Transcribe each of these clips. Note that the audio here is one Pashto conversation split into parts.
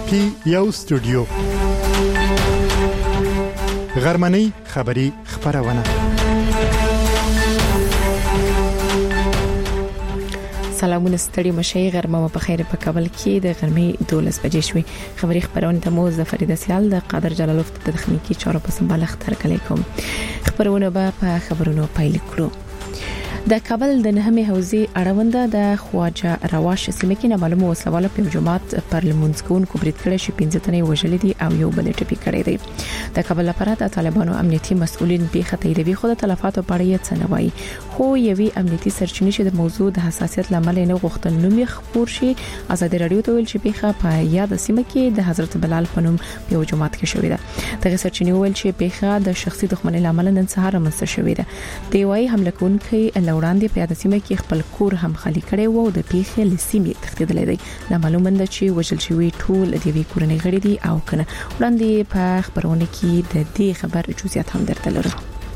کې یو استودیو غرمنۍ خبری خبرونه. سلامونه ستړي مشي غرمه په خیر په کابل کې د غرمې 12 بجې شوې. خبري خبرونه ته مو ظفر سیال د قادر جلالوف د تخنیکی چارو په سمبالښت ترکلې کوم. خبرونه به په خبرونو پیل کړو. د کابل د نهمه حوزې اړونده د خواجه رواش سیمه کې معلومه وسواله په جماعت پر لمونځکون کوبریت کړي چې 15 تنه وژل دي او یو بل ټپي کړي دي. د کابل لپاره د طالبانو امنیتي مسؤلین په خطیدوي خو د تلفاتو په اړه څه نه وایي، خو یوې امنیتي سرچینې چې د موضوع د حساسیت لامل نه غوښتل نوم خبر شي. ازادي رادیو ته ویل چې په یاد سیمه کې د حضرت بلال پنوم په جماعت کې شوې ده. دغه سرچینې ویل چې په د شخصي دښمنۍ لامل نن سهار منځ شوې ده. دی وايي حمله کوونکي وړاندې په یاد سیمه کې خپل کور هم خالی کړي وو او د پیښې لسیمې تخدیدلې دي. معلومه ده چې وژل شوی ټول د وی کورنۍ غړي دي او کنه وړاندې په خبرونه کې د دې خبر جزئیات هم درته لرو.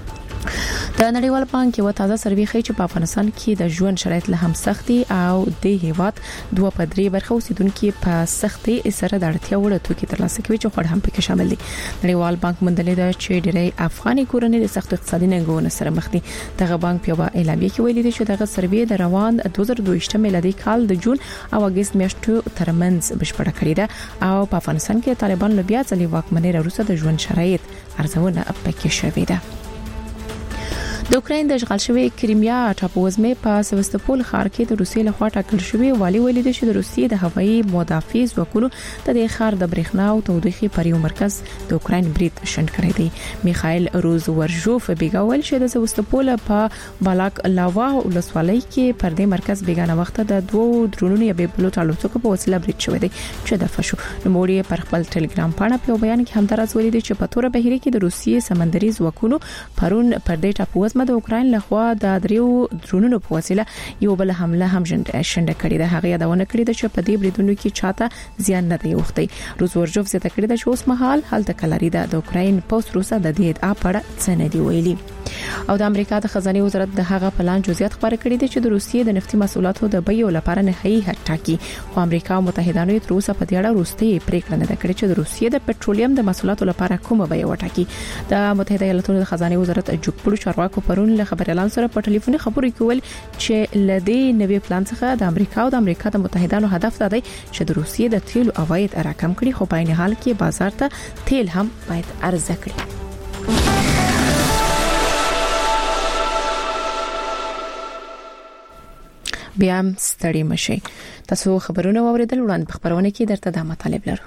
د نړیوال بانک یو تازه سروې ښیي چې په افغانستان کې د ژوند شرایط له هم سختي او د هیواد 2.3 برخه اوسیدونکو په سختي سره د اړتیا وړ توکي ترلاسه کوي چې خور هم پکې شامل دي. نړیوال بانک مندلې ده چې ډېری افغاني کورنۍ د سخت اقتصادي ننګونو سره مخ دي. دغه بانک په اعلامیه کې ویلي دی چې دغه سروې د روان 2022 میلادي کال د جون او اگست میاشتو ترمنځ بشپړه کړې ده او په افغانستان کې طالبان له بیا ځلې واکمنۍ وروسته د ژوند شرایط ارزونه پکې شوې ده. د اوکراین د اشغال شوی کریمیا ټاپووزمه په سیواستوپول ښار کې د روسیې لخوا ټاکل شوی والی ویلي دی چې د روسیې د هوایي مدافع ځواکونو د دې ښار د برېښنا او تودوخې پر یو مرکز د اوکراین برید شنډ کړی دی. میخائیل روزورژوف بیګاول چې د سیواستوپول په بالاک لاوا ولسوالۍ کې پر دې مرکز بیګانه وخت د دوه درونونو یا بلوټ الوتکو په وسیله برید شوی دی چې د فشو نوموړي پر خپل ټلګرام پاڼه په بیان کې هم درز ویلي دی چې په تور بهیره کې د روسیې سمندري ځواکونو پرون پر دې ټاپووزمه د اوکراین لخوا د دریو درونونو په وسیله یو بل حمله هم شنډه کړې ده. هغه یادونه کړې ده چې په دې بریدونو کې چاته زیان نه دی وختی. روزورژوف زیاته کړې ده چې اوس مهال هلته کلاري ده د اوکراین پوس روسه د دې اپړه څه نه دی ویلي. او د امریکا د خزانه وزارت د هغه پلان جزئیات خبر کړی دی چې د روسیې د نفتي محصولاتو د بیو لپاره نهایی حد ټاکي. خو امریکا او متحدانو تر اوسه په دې اړه وروستي پریکړه نه کړې چې د روسیې د پټرولیم د محصولاتو لپاره کومه بیه وټاکي. د متحده ایالاتونو د خزانه وزارت جوړپړو چارواکو پرون له خبر اعلان سره په ټلیفون خبرې کول چې لدې نوې پلان څخه د امریکا او د امریکا د متحدانو هدف دی چې د روسیې د تیلو عواید راکم کړي، خو په عین حال کې بازار ته تیل هم باید عرضه کړي. بیا ستړي مشي. تاسو خبرونه واوریدل، وړاندې په خبرونه کې درته د مطالب لرو.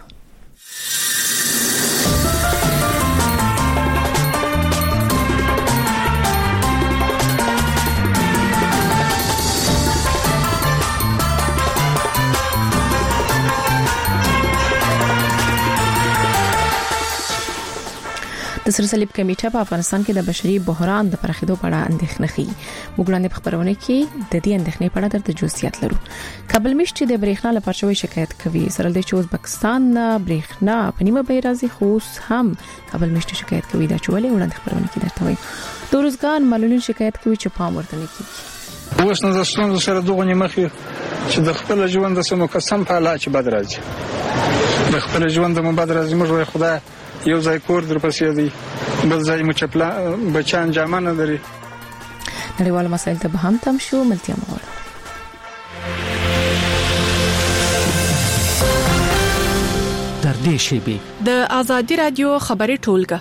د سر صلیب کمیټه په افغانستان کې د بشري بحران د پراخېدو په اړه اندېښنه ښيي. موږ وړاندې په خبرونه کې د دې اندېښنې په اړه درته جزئیات لرو. کابل مشت د برېښنا لپاره شوی شکایت کوي. سره د چوز پاکستان برېښنا په نیمه به راځي، خو هم کابل مشت شکایت کوي دا چولې. وړاندې خبرونه کې درته وایم. د روزګان معلولین شکایت کوي چې پام ورته نه کیږي. اوس نه ځوند سره دغه نیمخې چې د خپل ژوند سم قسم په لا چې بد راځي. د خپل ژوند مو بد راځي. موږ وای خدای یو ځای کور در پسې دی، بل ځای مو چپلا بچان جامه نه لري. نړیوال مسایل ته به هم تم شو. ملتیا مغول در دې شیبه د آزادي رادیو خبري ټولګه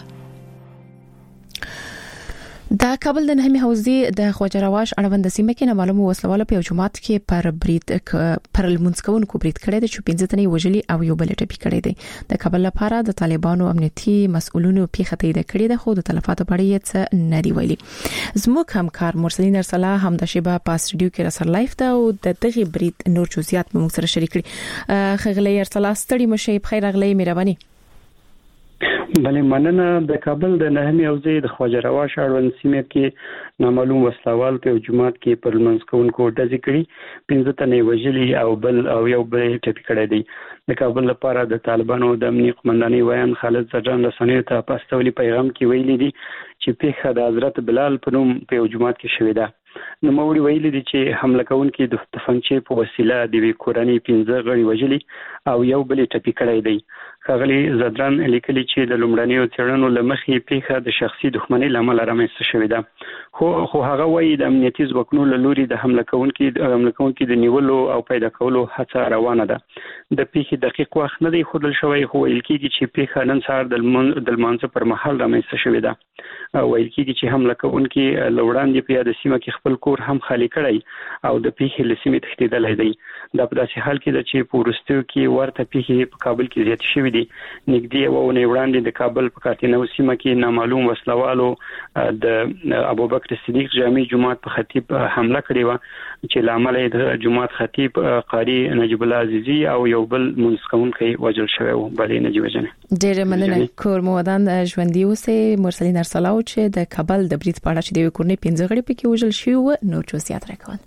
د کابل د نهمه حوزې د خواجه رواش اړوند سیمه کې معلومه وسواله په جماعت کې پر لمونځکونکو برید کړی دی چې 15 تنه وژلي او یو بل ټپي کړی دی. د کابل لپاره د طالبانو امنیتي مسؤلینو پیښه تایید کړې ده، خو د تلفاتو په اړه څه نه دی ویلي. زموږ همکار مرسلین ارسلا هم د شیبه په استودیو کې رسر لایف ده او د دغه برید نور جزئیات موږ سره شریک کړي. خغلی ارسلا ستړي مشه بخیر اغلی مهرباني. بلې مننه. د کابل د نهمه حوزې د خواجه رواش اړوند سیمه کې نامعلوم وسلوال په جماعت کې پر لمونځکونکو ډزې کړي، 15 تنه وژلي او یو بل ټپي کړی دی. د کابل لپاره د طالبانو د امنیتي قومندانۍ ویان خالد زجان رسنیو ته په استولي پیغام کې ویلي دي چې پیښه د حضرت بلال په نوم په جماعت کې شوې ده. نو موري ویلي دي چې حمله کوونکي د تفنګچې په وسیله د کورنۍ 15 غړي وژلي او یو بل ټپي کړی دی. ښاغلي زدران لیکلي چې د لومړنیو څېړنو لمخې پیښه د شخصي دښمنۍ لامل رامنځته شوې ده، خو هغه وایي د امنیتي ځواکونو له لوري د حمله کوونکي د نیولو او پیدا کولو هڅه روانه ده. د پیښې دقیق وخت نه دی ښودل شوی، خو ویل کېږي چې پیښه نن سهار د لمانځه پر مهال رامنځته شوې ده. ویل کېږي چې حمله کوونکي له وړاندې په یاد سیمه کې خپل کور هم خالي کړی او د پیښې له سیمې تښتېدلی دی. دا په داسې حال کې ده چې په وروستیو کې ورته پیښې په کابل کې زیاتې شوې دي. نږدې یوه اونۍ وړاندې د کابل په کاتینو سیمه کې نامعلوم وسلوالو د ابوبکر صدیق جامع جماعت په خطیب حمله کړې وه چې له امله د جماعت خطیب قاری نجیب الله عزیزي او یو بل منځ کوونکی وژل شوی و. بلې نجیبه جانې ډېره مننه. کور مو ودان ژوندي اوسئ. مرسلین ارسلاو چې د کابل د برید په اړه چې د کورنۍ 15 غړي پکې وژل شوي و نور جزئیات راکول.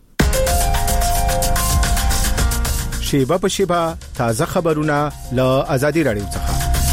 شیبه په شیبه تازه خبرونه له آزادي رادیو څخه.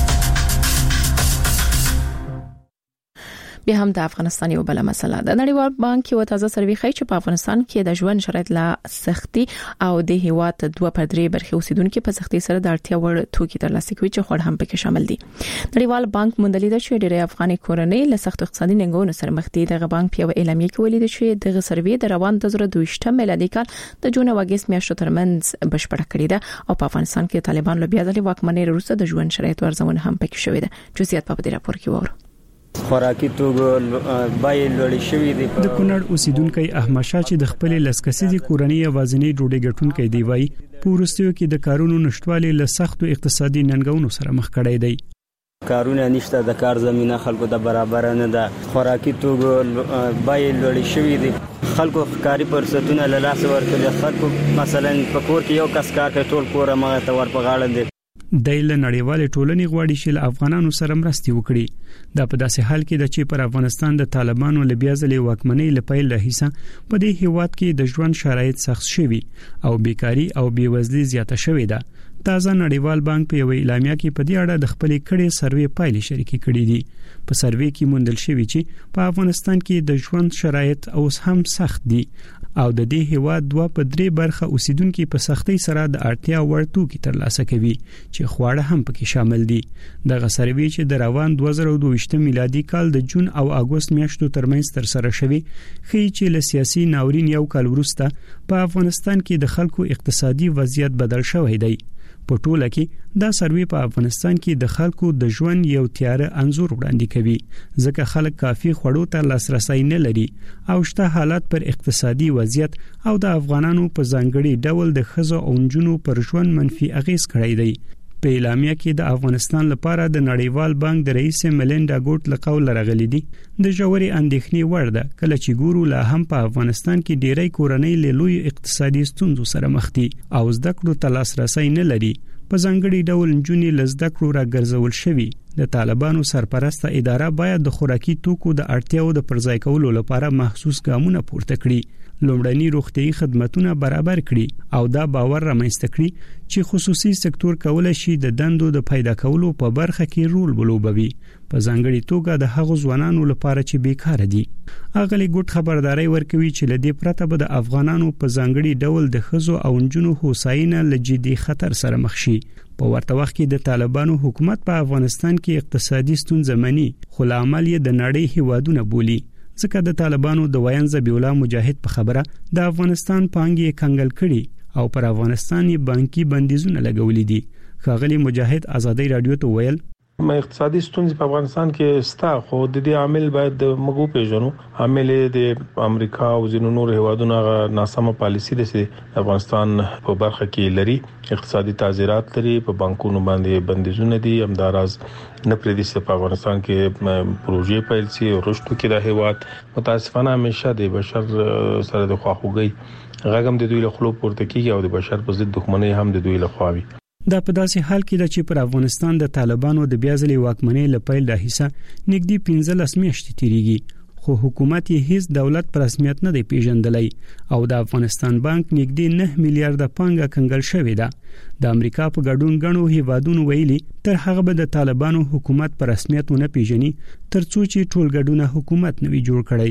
به هم د افغانستان یو بل مسله د نړیوال بانک یو تازه سروې ښیي چې په افغانستان کې د ژوند شرایط لا سختي او د هیواد 2.3 برخه اوسیدونکو په سختي سره د اړتیا وړ توکي ترلاسه کوي چې خور هم پکې شامل دي. نړیوال بانک موندلې ده چې ډېری افغاني کورنۍ له سخت اقتصادي ننګونو سره مخ دي. د بانک په اعلامیه کې ویلي ده چې د سروې د روان 2022 میلادي کال د جون او اگست میاشتو ترمنځ بشپړه کړې ده او په افغانستان کې طالبان له بیا ځلې واکمنۍ وروسته د ژوند شرایط ورزونه هم پکې شوې ده. جزئیات په دې راپور کې وره. خوراکي توګه بای لوړ شوی دی. د کونړ اوسیدونکو احمد شاه چې د خپل لسکسيزي کورنۍ اوازنۍ ډوډۍ ګټونکو دی وای پورستیو کې د کارونو نشټوالي له سختو اقتصادي ننګونو سره مخ کړی دی. کارونه نشته، د کار زمينه خلکو د برابر نه ده، خوراکي توګه بای لوړ شوی دی، خلکو کاری فرصتونه له لاس ورکړي. خلکو مثلا په کور کې یو کس کار کوي ټول کور مغه ته ور په غاړه دی. د نړیوال ټولنې غواړي چې افغانانو سره مرستې وکړي. دا په داسې حال کې د چې پر افغانستان د طالبانو له بیا ځلې واکمنۍ لپاره له حصہ په دې هیواد کې د ژوند شرایط سخت شوي او بیکاری او بیوزلي زیاته شوې ده. تازه نړیوال بانک په یو اعلامیه کې په دې اړه د خپلې کړې سروې پایلې شریکې کړې دي. په سروې کې موندل شوی چې په افغانستان کې د ژوند شرایط اوس هم سخت دي او د دې هیواد 2.3 برخه اوسیدونکو په سختۍ سره د اړتیا وړ توکي ترلاسه کوي چې خواړه هم پکې شامل دي. د غسروي چې د روان 2022 میلادي کال د جون او اگست میاشتو ترمنځ تر سره شوی خي چې له سیاسي ناورین یو کال وروسته په افغانستان کې د خلکو اقتصادي وضعیت بدل شوی دی. په ټوله کې دا سروې په افغانستان کې د خلکو د ژوند یو تیاره انزور وړاندې کوي ځکه خلک کافي خوړو ته لاسرسي نه لري او شته حالات پر اقتصادي وضعیت او د افغانانو په ځانګړي ډول د خزو او نجونو پر ژوند منفي اغیز کړی دی. په اعلامیه کې د افغانستان لپاره د نړیوال بانک د رئیس ملینډا ګوټ له قول راغلي دي د جوړي اندېښنې وړ ده کله چې ګورو لا هم په افغانستان کې ډېری کورنۍ له لوی اقتصادي ستونزو سره مخ دي او زده کړو ته لاسرسي نه لري. په ځانګړي ډول نجونې له زده کړو راګرځول شوي. د طالبانو سرپرسته اداره باید د خوراکي توکو د اړتیاو د پرځای کولو لپاره محسوس ګامونه پورته کړي، لومړني روغتيایي خدماتونه برابر کړي او دا باور رامنځته کړي چې خصوصي سکتور کولای شي د دندو د پیدا کولو په برخه کې رول ولوبوي، په ځانګړي توګه د هغو ځوانانو لپاره چې بیکاره دي. اغلی ګډ خبرداري ورکوي چې لدې پرته به د افغانانو په ځانګړي ډول د خزو او نجونو هوساینه له جدي خطر سره مخ شي. په ورته وخت کې د طالبانو حکومت په افغانستان کې اقتصادي ستونزې مني خو له عمل یې د نړۍ هیوادونه بولي ځکه د طالبانو د ویان ذبیح الله مجاهد په خبره د افغانستان پانګې کنګل کړي او پر افغانستان بانکي بندیزونه لګولې دي. ښاغلي مجاهد آزادۍ رادیو ته ویل اقتصادي ستونزې په افغانستان کې ستا خو د دې عامل باید د مګو پیژنو. عامل د امریکا او ځینو نور هیوادونو ناسمه پالیسي د افغانستان په برخه کې لري، اقتصادي تعزیرات لري، په بانکونو باندې بندیزونه دي، همداراز نه پرې دي په افغانستان کې پروژې پیل شي او رشد کې د هیواد متاسفانه همیشه د بشر سره د خواخوږي غږم د دوی له خلو پورته کیږي او د بشر په ضد دښمنۍ هم د دوی له خوا وي. دا په داسې حال کې چې پر افغانستان د طالبانو د بیا ځلې واکمنۍ لپاره د حصہ نږدې 15 میاشتې تیریږي خو حکومت یې هیڅ دولت پر رسمیت نه دی پیژندلی او د افغانستان بانک نږدې 9 میلیارډ پانګه کنګل شوې ده. د امریکا په ګډون غنو هیوادونو ویلي تر هغه به د طالبانو حکومت پر رسمیت نه پیژني ترڅو چې ټول ګډونه حکومت نوي جوړ کړي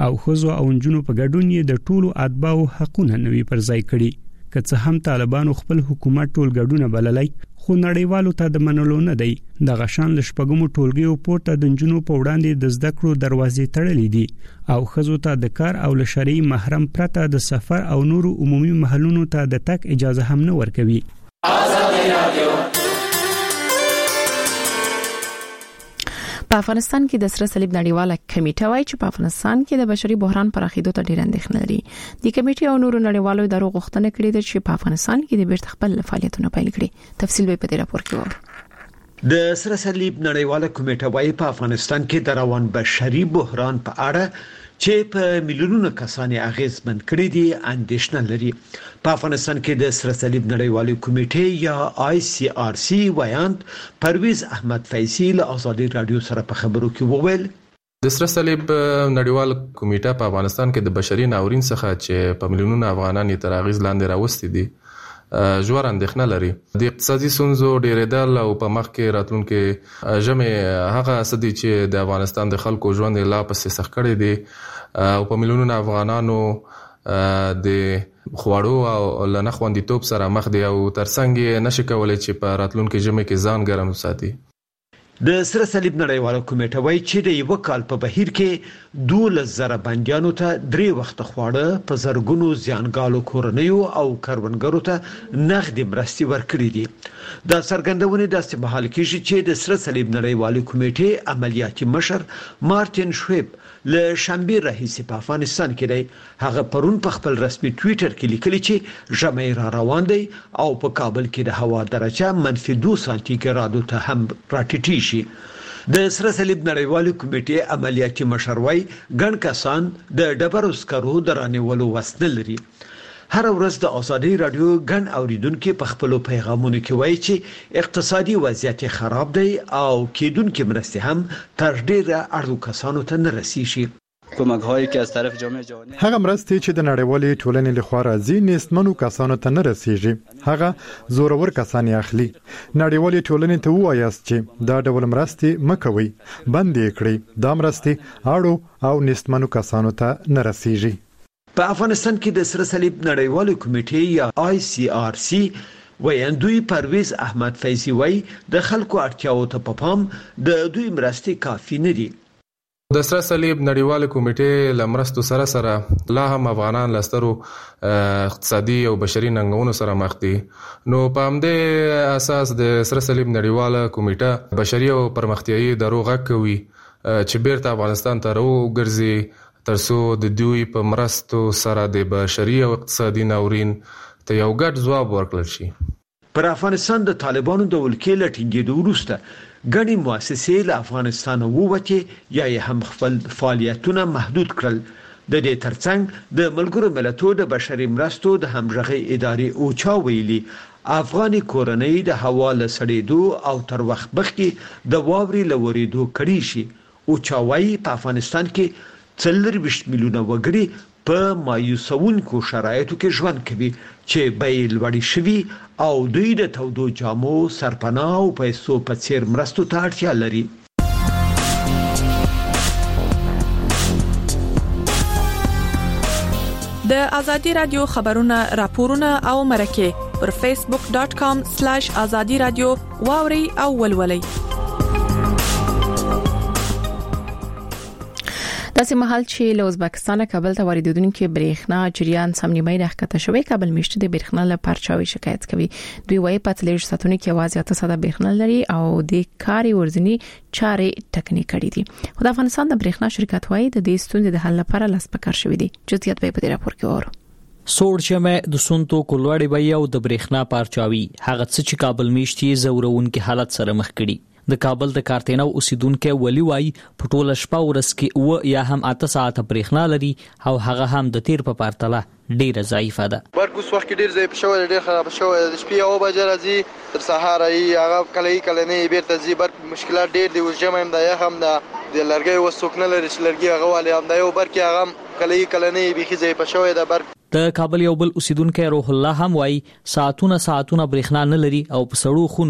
او خزو او نجونو په ګډون یې د ټولو اتباعو حقونه نوي پر ځای کړي. که څه هم طالبانو خپل حکومت ټول ګډونه بللای خو نړیوالو ته د منلو نه دی. د غشان لشپګمو ټولګیو پورته د نجونو په وړاندې د زده کړو دروازې تړلې دي او خزو ته د کار او لشرعي محرم پرته د سفر او نورو عمومي محلونو ته د تک اجازه هم نه ورکوي. په افغانستان کې د سره صلیب نړیواله کمیټه وايي چې په افغانستان کې د بشري بحران پراخېدو ته ډېر اندېښنه لري. د کمیټې او نورو نړیوالو ادارو غوښتنه کړې ده چې په افغانستان کې د بیرته خپل فعالیتونه پیل کړي. تفصیل به په دې راپور کې وایي. د سره صلیب نړیواله کمیټه وايي په افغانستان کې د روان بشري بحران په اړه چې په میلیونونو کسان اغیزمن کړي دي اندېښنه لري. په افغانستان کې د سره صلیب نړیواله کمیټې یا ICRC وایاند پرویز احمد فیضی له آزادي رادیو سره په خبرو کې وویل د سره صلیب نړیواله کمیټه په افغانستان کې د بشري ناورین څخه چې په میلیونونو افغانان یې تر اغیز لاندې راوستي دي ژور اندېښنه لري. د اقتصادي ستونزو ډېرېدل او په مخ کې راتلونکي ژمې هغه سدي چې د افغانستان د خلکو ژوند لا پسې سخت کړي دي او په میلیونونو افغانانو د خواړو او لنخوندیتوب سره مخ دي او ترڅنګ یې نشي کولای چې په راتلونکي ژمې کې ځان ګرم وساتي. د سره صلیب نړیواله کمیټه وايي چې د یو کال په بهیر کې 12,000 بندیانو ته 3 وخت خواړه په زرګونو زیانګالو کورنیو او کروندګرو ته نغدي مرستې ورکړي دي. دا څرګندونه د استمحال کېږي چې د سره صلیب نړیواله کمیټې عملیاتي مشر مارټین شویب له شنبه راهیسې په افغانستان کې دی. هغه پرون په خپل رسمي ټوئیټر کې لیکلي چې ژمي را روان دی او په کابل کې د هوا درجه -2 سانتیګرادو ته هم راټیټیږي. د سره صلیب نړیواله کمیټې عملیاتي مشر وايي ګڼ کسان د ډبرو سکرو درانیولو وسنه لري. هر ورځ د آزادي رادیو ګڼ اوریدونکو په خپل پیغامونو کې وایي چې اقتصادي وضعیت خراب دی او کېدونکو مرستې هم تر ډیره اړو کسانو ته نه رسیږي. کمک‌هایی که از طرف جامعه جهانی هغه مرستې چې د نړیوالې ټولنې لخوا راځي نسمنو کسانو ته نه رسیږي. هغه زورور کسان اخلي. نړیوالې ټولنې ته وایاست چې دا ډول مرستې مکوي بندې کړي. دا مرستې اړو او نسمنو کسانو ته نه رسیږي. په افغانستان کې د سره صلیب نړیواله کمیټې یا ICRC ویاندوی پرویز احمد فیضی وای د خلکو اړتیاو ته په پام د دوی مرستې کافي نه دي. د سره صلیب نړیواله کمیټې لمرستو سره لا هم افغانان لسترو اقتصادي او بشري ننګونو سره مخ دي. نو په همدې اساس د سره صلیب نړیواله کمیټه بشري او پرمختیایي دروغ کوي چې بیرته افغانستان ته راوګرځي ترڅو د دوی په مرستو سره د بشري او اقتصادي ناورین ته یو ګډ ځواب ورکړل شي. پر افغانستان د طالبانو د ولکې لټینګېدو وروسته ګڼې مؤسسې له افغانستان ووتې یا یې هم خپل فعالیتونه محدود کړل. د دې ترڅنګ د ملګرو ملتونو د بشري مرستو د همغږي ادارې اوچا ویلي افغاني کورنۍ د هوا له سړېدو او تر وخت مخکې د واورې لورېدو کړي شي. اوچا وايي په افغانستان کې 40 میلیونه وګړي په مایوسونکو شرایطو کې ژوند کوي چې بیې لوړې شوي او دوی د تودو جامو سرپناه او پیسو په څیر مرستو ته اړتیا لري. د آزادي رادیو خبرونه راپورونه او مرکه پر facebook.com/azadi radio واوري او ولولي. داسې مهال چې له ازبکستان کابل ته واردېدونکو برېښنا جریان سم نیمه راکته شوی کابل میشته د برېښنا له پرچاوي شکایت کوي. دوی وايي په تلېش ساتونکو کې आवाज 800 برېښنا لري او د کاري ورځنی چارې ټکنی کړې دي. خو د افغانستان د برېښنا شرکت وايي د دې ستونزې د حل لپاره لاس پکار شوی دی. جزئیات به په دې راپور کې اورو. سوړ شمه د سونتو کولوړې وي او د برېښنا پرچاوي هغه څه چې کابل میشتي زورونکو حالت سره مخ کړي. د کابل د کارتینو اوسیدونکو ولی وای په ټوله شپه ورځ کې و یا هم 8 ساعته برېښنا لري او هغه هم د تیر په پرتله ډیره ضعیفه ده. برګوس وخت کې ډیر ضعیف شوی ډیر خراب شوی د شپې او بجې راځي تر سهار یې هغه کله نه بیرته زی برګ مشکلات ډیر دی. وجمه هم د یخم د لرګي وسوکنه لري چې لرګي هغه والی هم د یو برګ هغه کله نه بيخي ضعیف شوی د برګ. د کابل یو بل اوسیدونکو روح الله هم وای ساعتونه برېښنا نه لري او په سړو خونو کې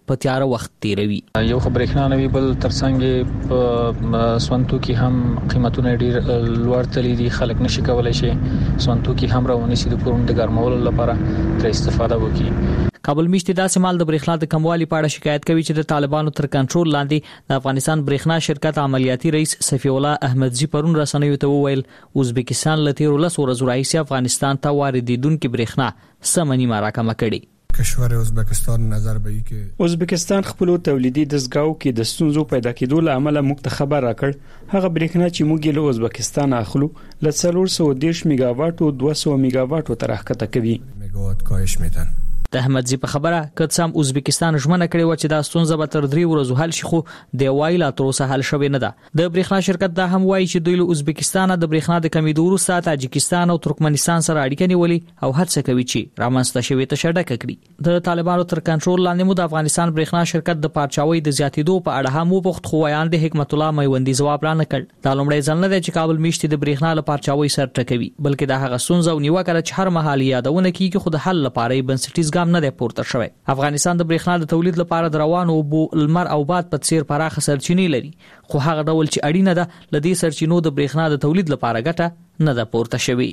په تیار وخت تیروي. یو خبرېخنا نوی بل ترڅنګ په سونتو کې هم قیمتونه ډیر لوړ تللي دي. خلک نشي کولای شي سونتو کې هم راونی سي د پرون د ګرمولو لپاره تر استفاده وکړي. کابل میشتي داسې مال د برېښنا د کموالي په اړه شکایت کوي چې د طالبانو تر کنټرول لاندې د افغانستان برېښنا شرکت عملیاتي رئیس صفی الله احمدزي پرون رسنیو ته وویل ازبکستان له تیر 10 ورځو راهیسې افغانستان ته واردیدونکو برېښنا سمنی راکمه کړي. کشور ازبکستان نظر به ای که ازبکستان خپل تولیدي دستګاو کې د ستونزو پیدا کېدو له امله موږ ته خبر راکړ هغه برېښنا چې موږ له ازبکستان اخلو ل 410 میگاواټ او 200 میگاواټ تر راکته کوي. میگاواټ کاهش میدن. د احمدزي په خبره کڅام ازبکستان ژمنه کړې و چې دا ستونزه به تر 3 ورځې حل شي خو د وایلا تر اوسه حل شوی نه ده. د برېښنا شرکت دا هم وایي چې دوی له ازبکستان د برېښنا د کمیدو وروسته تاجکستان او ترکمنستان سره اړیکې نیولې او هڅه کوي چې رامنځته شوی ته شډه کړي. د طالبانو تر کنټرول لاندې مو د افغانستان برېښنا شرکت د پارچاوي د زیاتېدو په اړه هم وپوښت خو ویان د حکمت الله میوندي ځواب را نه کړ. دا لومړی ځل نه دی چې کابل میشتي د برېښنا له پارچاوي سر ټکوي بلکې دا هغه ستونزه او نیوکه چې هر مهال یادونه کیږي خو د حل لپاره بنسټیز ګام نه دی پورته شوی. افغانستان د برېښنا د تولید لپاره د روانو اوبو لمر او باد په څیر پراخه سرچینې لري خو هغه ډول چې اړینه ده لدې سرچینو د برېښنا د تولید لپاره ګټه نه ده پورته شوی.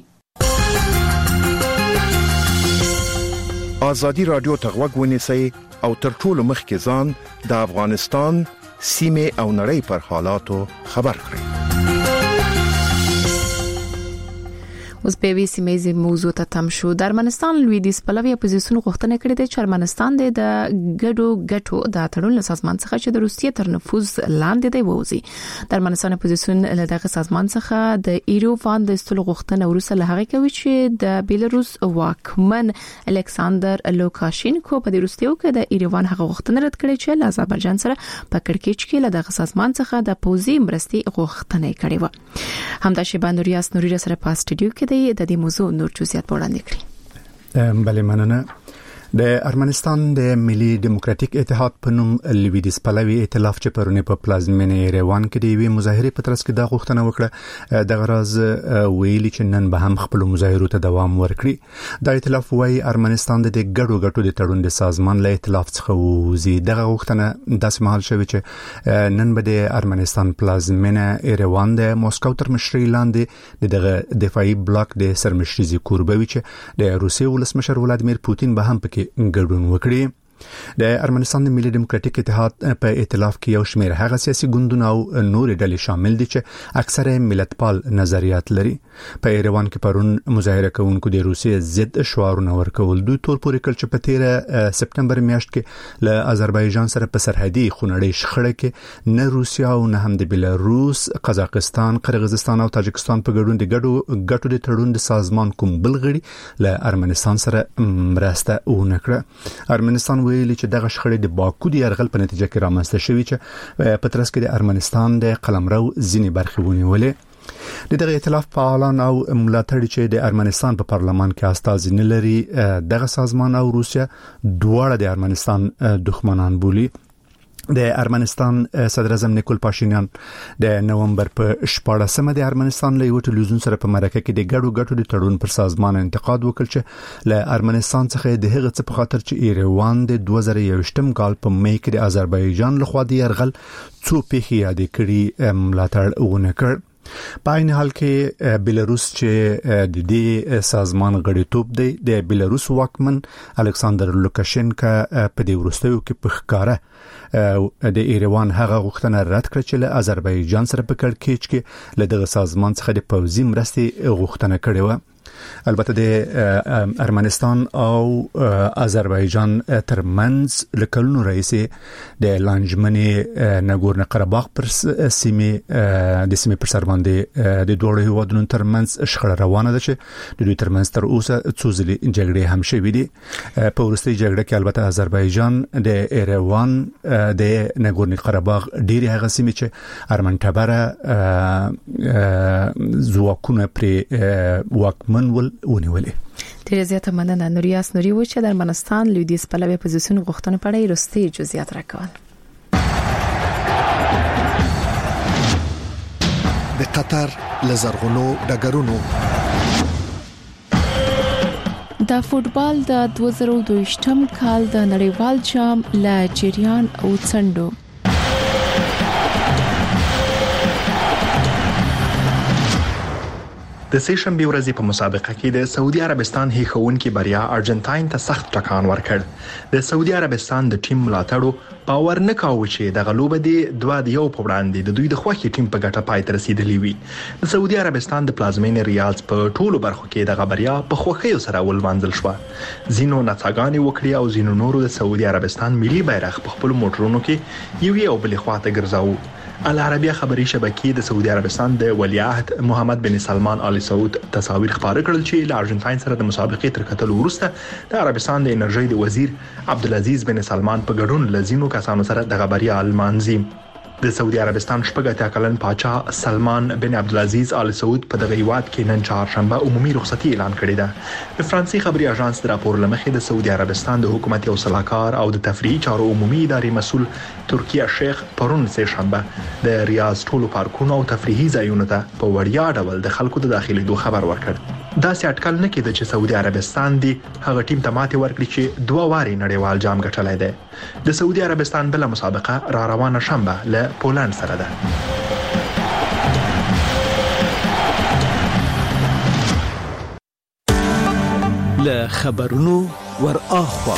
ازادي رادیو ته غوږ ونیسئ او تر ټولو مخکې ځان د افغانستان سیمه او نړۍ پر حالاتو خبر کړئ. اوس په وی سیمه موضوع ته تم شو. د ارمنستان لویدیځ پلوي اپوزیسیون غوښتنه کړې ده چې ارمنستان د ګډو د تړون له سازمان څخه چې د روسیې تر نفوذ لاندې دی ووزي. د ارمنستان اپوزیسیون له دغه سازمان څخه د ایروفان د استلو غوښتنه ورسره لهغه کوي چې د بیلاروس واکمن الکساندر لوکاشینکو په د روسیې کې د ایروان هغه غوښتنه رد کړې چې له آذربایجان سره په کړکېچ کې له دغه سازمان څخه د پوزي مرستي غوښتنه کړې و. همدا شیبه نوریاس نوري سره په استډیو کې د دې موضوع نور جزئیات وړاندې کړي. بله مننه. د ارمنستان د ملي ډیموکراتیک اتحاد په نوم لویدیځ پلوي ائتلاف چې پرونه په پلازمینه ایروان کې د وی مظاهره په ترڅ کې د غوښتنه وکړه د غرض ویلي چې نن به هم خپل مظاهرو ته دوام ورکړي. د ائتلاف وايي ارمنستان د ګډو د تړون د سازمان له ائتلاف څخه وځي. دغه غوښتنه داسې مهال شوې چې نن به د ارمنستان پلازمینه ایروان د موسکو تر مشرۍ لاندې د دفاعي بلاک د سرمشريزي کوربوي چې د روسیې ولسمشر ولادیمیر پوتین به هم پکې ګډون وکړي. د ارمنستان د ملي ډیموکراتیک اتحاد په ائتلاف کې یو شمېر هغه سیاسي ګوندونه او نور ډلې شامل دي چې اکثره ملتپال نظریات لري. په ایروان کې پرون مظاهره کوونکو د روسیې ضد شعارونه ورکول. دوی تور پورې کړ چې په 13 سپتمبر میاشت کې له آذربایجان سره په سرحدي خونړۍ شخړه کې نه روسیا او نه هم د بیلاروس، قزاقستان، قرغیزستان او تاجکستان په ګډون د ګډو د تړون د سازمان کوم بل غړي له ارمنستان سره مرسته ونه کړه. ارمنستان ویلي چې دغه شخړې د باکو د یرغل په نتیجه کې رامنځته شوې چې په ترڅ کې د ارمنستان د قلمرو ځینې برخې ونیولې. د دغه ائتلاف فعالان او ملاتړي چې د ارمنستان په پارلمان کې استازي نه لري دغه سازمان او روسیا دواړه د ارمنستان دښمنان بولي. د ارمنستان صدر اعظم نیکول پاشینیان د نومبر په 14مه د ارمنستان له یو ټلویزیون سره په مرکه کې د ګډو د تړون پر سازمان انتقاد وکړ چې له ارمنستان څخه د هغه څه په خاطر چې ایروان د 2021م کال په مې کې د آذربایجان لخوا د يرغل څو پیښې یادې کړي ملاتړ ونه کړ. په عین حال کې بیلاروس چې د دې سازمان غړیتوب دی د بیلاروس واکمن الکساندر لوکاشینکا په دې وروستیو کې په ښکاره د ایروان هغه غوښتنه رد کړه چې له آذربایجان سره په کړکېچ کې له دغه سازمان څخه د پوځي مرستې غوښتنه کړې و. البته د ارمنستان او آذربایجان ترمنځ لکلونو رئیسې د لانجمنې ناګورنو قرهباغ پر سیمه پر سر باندې د دوه هیوادونو ترمنځ شخړه روانه ده چې د دوی ترمنځ تر اوسه څو ځلې جګړې هم شوې دي. په وروستۍ جګړه کې البته آذربایجان د ایروان د ناګورنو قرهباغ ډېری هغه سیمې چې ارمنټبره ځواکونه پر واکمن ونیولې. ډیره زیاته مننه. نوریاس نوري و چې د ارمنستان لویدیځ پلوي اپوزیسیون غوښتنه پړې رستي جزئیات راکول. د قطر لزرغونو ډګرونو د فوتبال د 2022م کال د نړیوال جام لا جریان او څنډو د سیشنبه ورځې په مسابقه کې د سعودي عربستان هیښوونکي بریا ارجنټاین ته سخت ټکان ورکړ د سعودي عربستان د ټیم ملاتړو باور نه کاوه چې د غلوب دی 2-1 په وړاندې د دوی د خوښي ټیم په ګټه پای ته رسیدلی وي د سعودي عربستان د پلازمینې ریاض په ټولو برخو کې د بریا په خوښۍ سره ولمانځل شو زینو نڅاګانې وکړي او زینو نورو د سعودي عربستان ملي بیرغ په خپل موټرونو کې یو بل خواته ګرځاو العربیه خبري شبکې د سعودي عربستان د ولیعهد محمد بن سلمان آل سعود تصاویر خبره کړل چې له ارجنټاین سره د مسابقې تر کتلو وروسته د عربستان د انرژي د وزیر عبدالعزيز بن سلمان په ګډون لزینو کسانو سره د خبري المانزي د سعودي عربستان شپږ کلن پاچا سلمان بن عبدالعزيز آل سعود په دغه هیواد کې نن چهارشنبه عمومي رخصتي اعلان کړې ده د فرانسې خبري اژانس د راپور لمخې د سعودي عربستان د حکومت یو صلاحکار او د تفریحي چارو عمومي ادارې مسول ترکیه شیخ پرون سه شنبه د ریاض ټولو پارکونو او تفریحي ځایونو ته په وړیا ډول د خلکو د داخلي دوه خبر ورکړ دا سي اټکل نه کېده چې سعودي عربستان دی هغه ټیم ته ماته ورکړي چې دوه واري نړیوال جام ګټلای دی د سعودي عربستان بل مسابقه را روانه شنبه له پولند سره ده له خبرونو ور اخوا